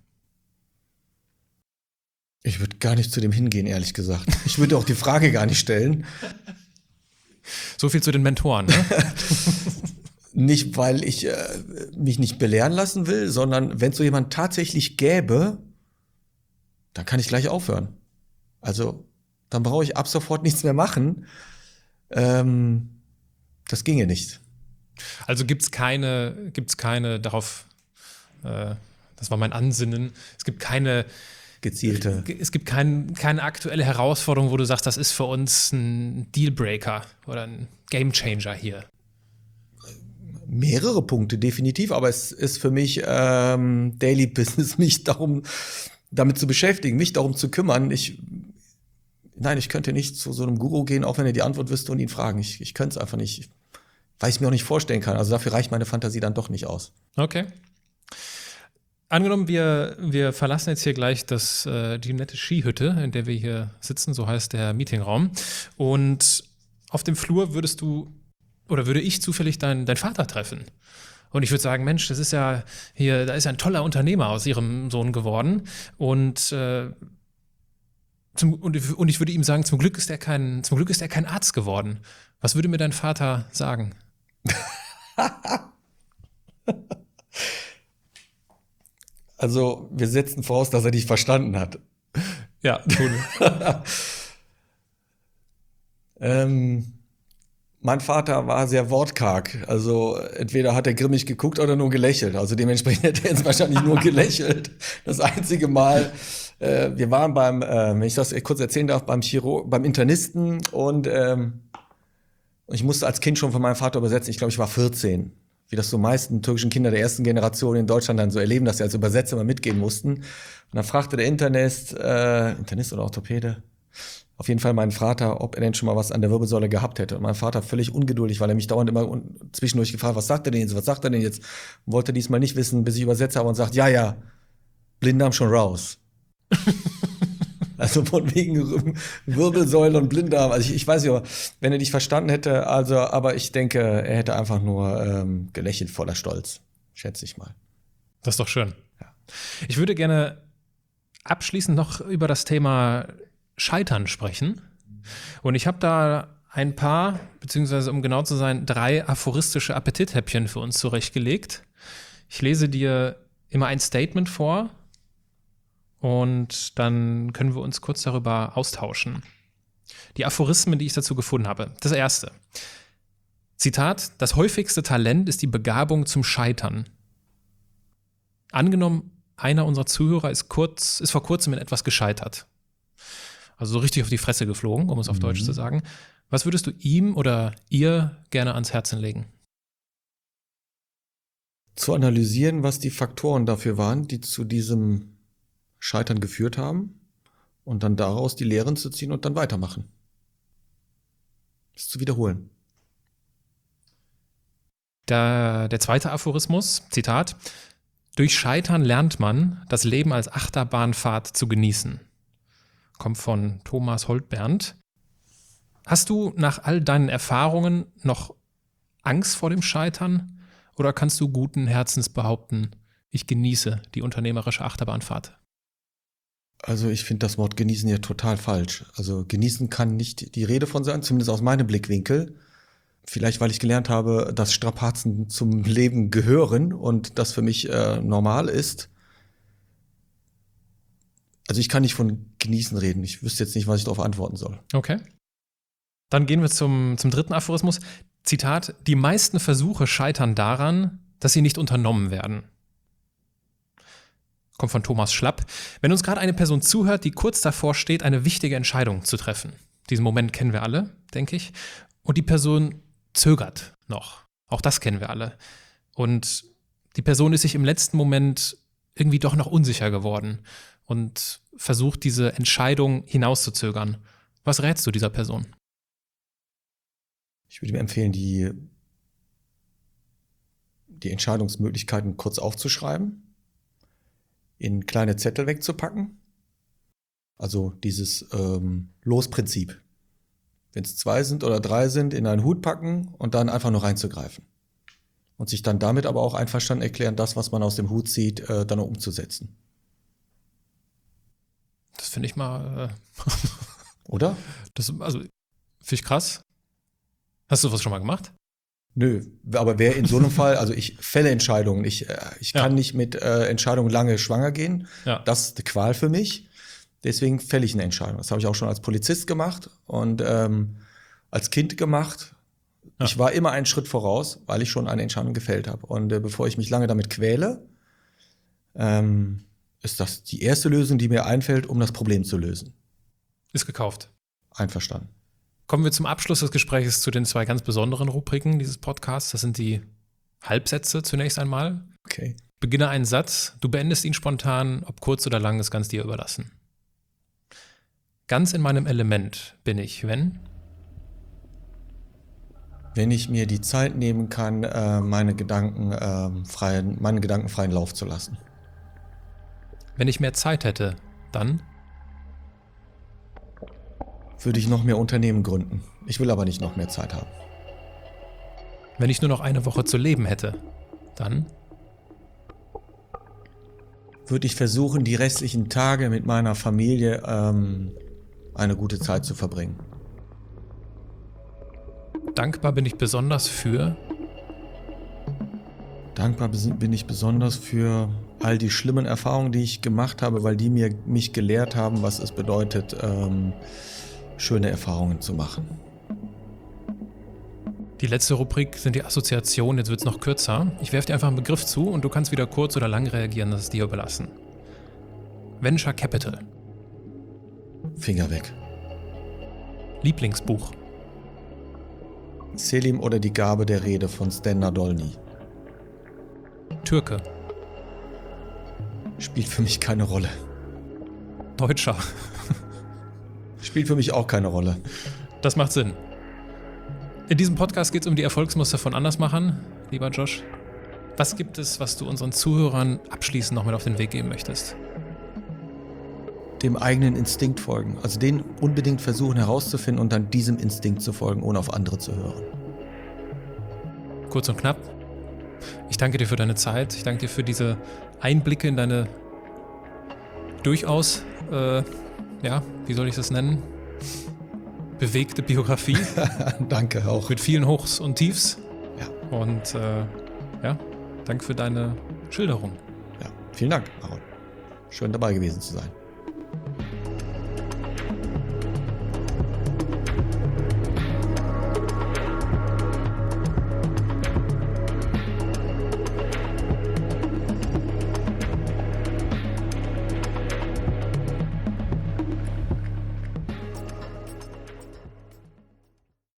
Ich würde gar nicht zu dem hingehen, ehrlich gesagt. Ich würde auch die Frage gar nicht stellen. So viel zu den Mentoren, ne? Nicht, weil ich mich nicht belehren lassen will, sondern wenn es so jemand tatsächlich gäbe, dann kann ich gleich aufhören. Also, dann brauche ich ab sofort nichts mehr machen. Das ginge nicht. Also gibt's keine darauf, das war mein Ansinnen, es gibt keine gezielte. Es gibt keine aktuelle Herausforderung, wo du sagst, das ist für uns ein Dealbreaker oder ein Gamechanger hier. Mehrere Punkte, definitiv, aber es ist für mich Daily Business, mich damit zu beschäftigen, mich darum zu kümmern. Ich könnte nicht zu so einem Guru gehen, auch wenn er die Antwort wüsste und ihn fragen. Ich könnte es einfach nicht, weil ich es mir auch nicht vorstellen kann. Also dafür reicht meine Fantasie dann doch nicht aus. Okay. Angenommen, wir verlassen jetzt hier gleich die nette Skihütte, in der wir hier sitzen, so heißt der Meetingraum. Und auf dem Flur würde ich zufällig deinen Vater treffen. Und ich würde sagen, Mensch, da ist ja ein toller Unternehmer aus ihrem Sohn geworden. Und ich würde ihm sagen, zum Glück ist er kein Arzt geworden. Was würde mir dein Vater sagen? Also, wir setzen voraus, dass er dich verstanden hat. Ja, tun. Mein Vater war sehr wortkarg. Also entweder hat er grimmig geguckt oder nur gelächelt. Also dementsprechend hätte er jetzt wahrscheinlich nur gelächelt. Das einzige Mal, wir waren wenn ich das kurz erzählen darf, beim Internisten und Ich musste als Kind schon von meinem Vater übersetzen. Ich glaube, ich war 14. Wie das so meisten türkischen Kinder der ersten Generation in Deutschland dann so erleben, dass sie als Übersetzer immer mitgehen mussten. Und dann fragte der Internist oder Orthopäde, auf jeden Fall meinen Vater, ob er denn schon mal was an der Wirbelsäule gehabt hätte. Und mein Vater völlig ungeduldig, weil er mich dauernd immer zwischendurch gefragt, was sagt er denn jetzt? Und wollte diesmal nicht wissen, bis ich übersetzt habe und sagt, ja, Blinddarm schon raus. Also von wegen Wirbelsäule und Blinddarm. Also ich weiß nicht, wenn er dich verstanden hätte, aber ich denke, er hätte einfach nur gelächelt voller Stolz. Schätze ich mal. Das ist doch schön. Ja. Ich würde gerne abschließend noch über das Thema Scheitern sprechen. Und ich habe da ein paar, beziehungsweise um genau zu sein, 3 aphoristische Appetithäppchen für uns zurechtgelegt. Ich lese dir immer ein Statement vor und dann können wir uns kurz darüber austauschen. Die Aphorismen, die ich dazu gefunden habe. Das erste. Zitat: Das häufigste Talent ist die Begabung zum Scheitern. Angenommen, einer unserer Zuhörer ist vor kurzem in etwas gescheitert. Also so richtig auf die Fresse geflogen, um es auf Deutsch zu sagen. Was würdest du ihm oder ihr gerne ans Herzen legen? Zu analysieren, was die Faktoren dafür waren, die zu diesem Scheitern geführt haben und dann daraus die Lehren zu ziehen und dann weitermachen. Das zu wiederholen. Der zweite Aphorismus, Zitat: Durch Scheitern lernt man, das Leben als Achterbahnfahrt zu genießen. Kommt von Thomas Holtberndt. Hast du nach all deinen Erfahrungen noch Angst vor dem Scheitern oder kannst du guten Herzens behaupten, ich genieße die unternehmerische Achterbahnfahrt? Also ich finde das Wort genießen ja total falsch. Also genießen kann nicht die Rede von sein, zumindest aus meinem Blickwinkel. Vielleicht, weil ich gelernt habe, dass Strapazen zum Leben gehören und das für mich normal ist. Also ich kann nicht von genießen reden. Ich wüsste jetzt nicht, was ich darauf antworten soll. Okay. Dann gehen wir zum dritten Aphorismus. Zitat: Die meisten Versuche scheitern daran, dass sie nicht unternommen werden. Kommt von Thomas Schlapp. Wenn uns gerade eine Person zuhört, die kurz davor steht, eine wichtige Entscheidung zu treffen. Diesen Moment kennen wir alle, denke ich. Und die Person zögert noch. Auch das kennen wir alle. Und die Person ist sich im letzten Moment irgendwie doch noch unsicher geworden und versucht, diese Entscheidung hinauszuzögern. Was rätst du dieser Person? Ich würde mir empfehlen, die Entscheidungsmöglichkeiten kurz aufzuschreiben, in kleine Zettel wegzupacken. Also dieses Losprinzip. Wenn es 2 sind oder 3 sind, in einen Hut packen und dann einfach nur reinzugreifen. Und sich dann damit aber auch einverstanden erklären, das, was man aus dem Hut zieht, dann auch umzusetzen. Das finde ich mal. Oder? Finde ich krass. Hast du was schon mal gemacht? Nö, aber wer in so einem Fall, also ich fälle Entscheidungen. Ich kann nicht mit Entscheidungen lange schwanger gehen. Ja. Das ist eine Qual für mich. Deswegen fälle ich eine Entscheidung. Das habe ich auch schon als Polizist gemacht und als Kind gemacht. Ja. Ich war immer einen Schritt voraus, weil ich schon eine Entscheidung gefällt habe. Und bevor ich mich lange damit quäle, ist das die erste Lösung, die mir einfällt, um das Problem zu lösen. Ist gekauft. Einverstanden. Kommen wir zum Abschluss des Gesprächs zu den 2 ganz besonderen Rubriken dieses Podcasts. Das sind die Halbsätze zunächst einmal. Okay. Beginne einen Satz, du beendest ihn spontan, ob kurz oder lang, ist ganz dir überlassen. Ganz in meinem Element bin ich, wenn ich mir die Zeit nehmen kann, meine Gedanken freien Lauf zu lassen. Wenn ich mehr Zeit hätte, dann würde ich noch mehr Unternehmen gründen. Ich will aber nicht noch mehr Zeit haben. Wenn ich nur noch eine Woche zu leben hätte, dann würde ich versuchen, die restlichen Tage mit meiner Familie eine gute Zeit zu verbringen. Dankbar bin ich besonders für bin ich besonders für all die schlimmen Erfahrungen, die ich gemacht habe, weil die mich gelehrt haben, was es bedeutet, schöne Erfahrungen zu machen. Die letzte Rubrik sind die Assoziationen, jetzt wird es noch kürzer. Ich werfe dir einfach einen Begriff zu und du kannst wieder kurz oder lang reagieren, das ist dir überlassen. Venture Capital. Finger weg. Lieblingsbuch. Selim oder die Gabe der Rede von Stan Nadolny. Türke. Spielt für mich keine Rolle. Deutscher. Spielt für mich auch keine Rolle. Das macht Sinn. In diesem Podcast geht es um die Erfolgsmuster von Andersmachern, lieber Josh. Was gibt es, was du unseren Zuhörern abschließend noch mit auf den Weg geben möchtest? Dem eigenen Instinkt folgen. Also den unbedingt versuchen herauszufinden und dann diesem Instinkt zu folgen, ohne auf andere zu hören. Kurz und knapp. Ich danke dir für deine Zeit. Ich danke dir für diese Einblicke in deine durchaus, wie soll ich das nennen? Bewegte Biografie. Danke auch. Mit vielen Hochs und Tiefs. Ja. Und danke für deine Schilderung. Ja, vielen Dank, Aaron. Schön dabei gewesen zu sein.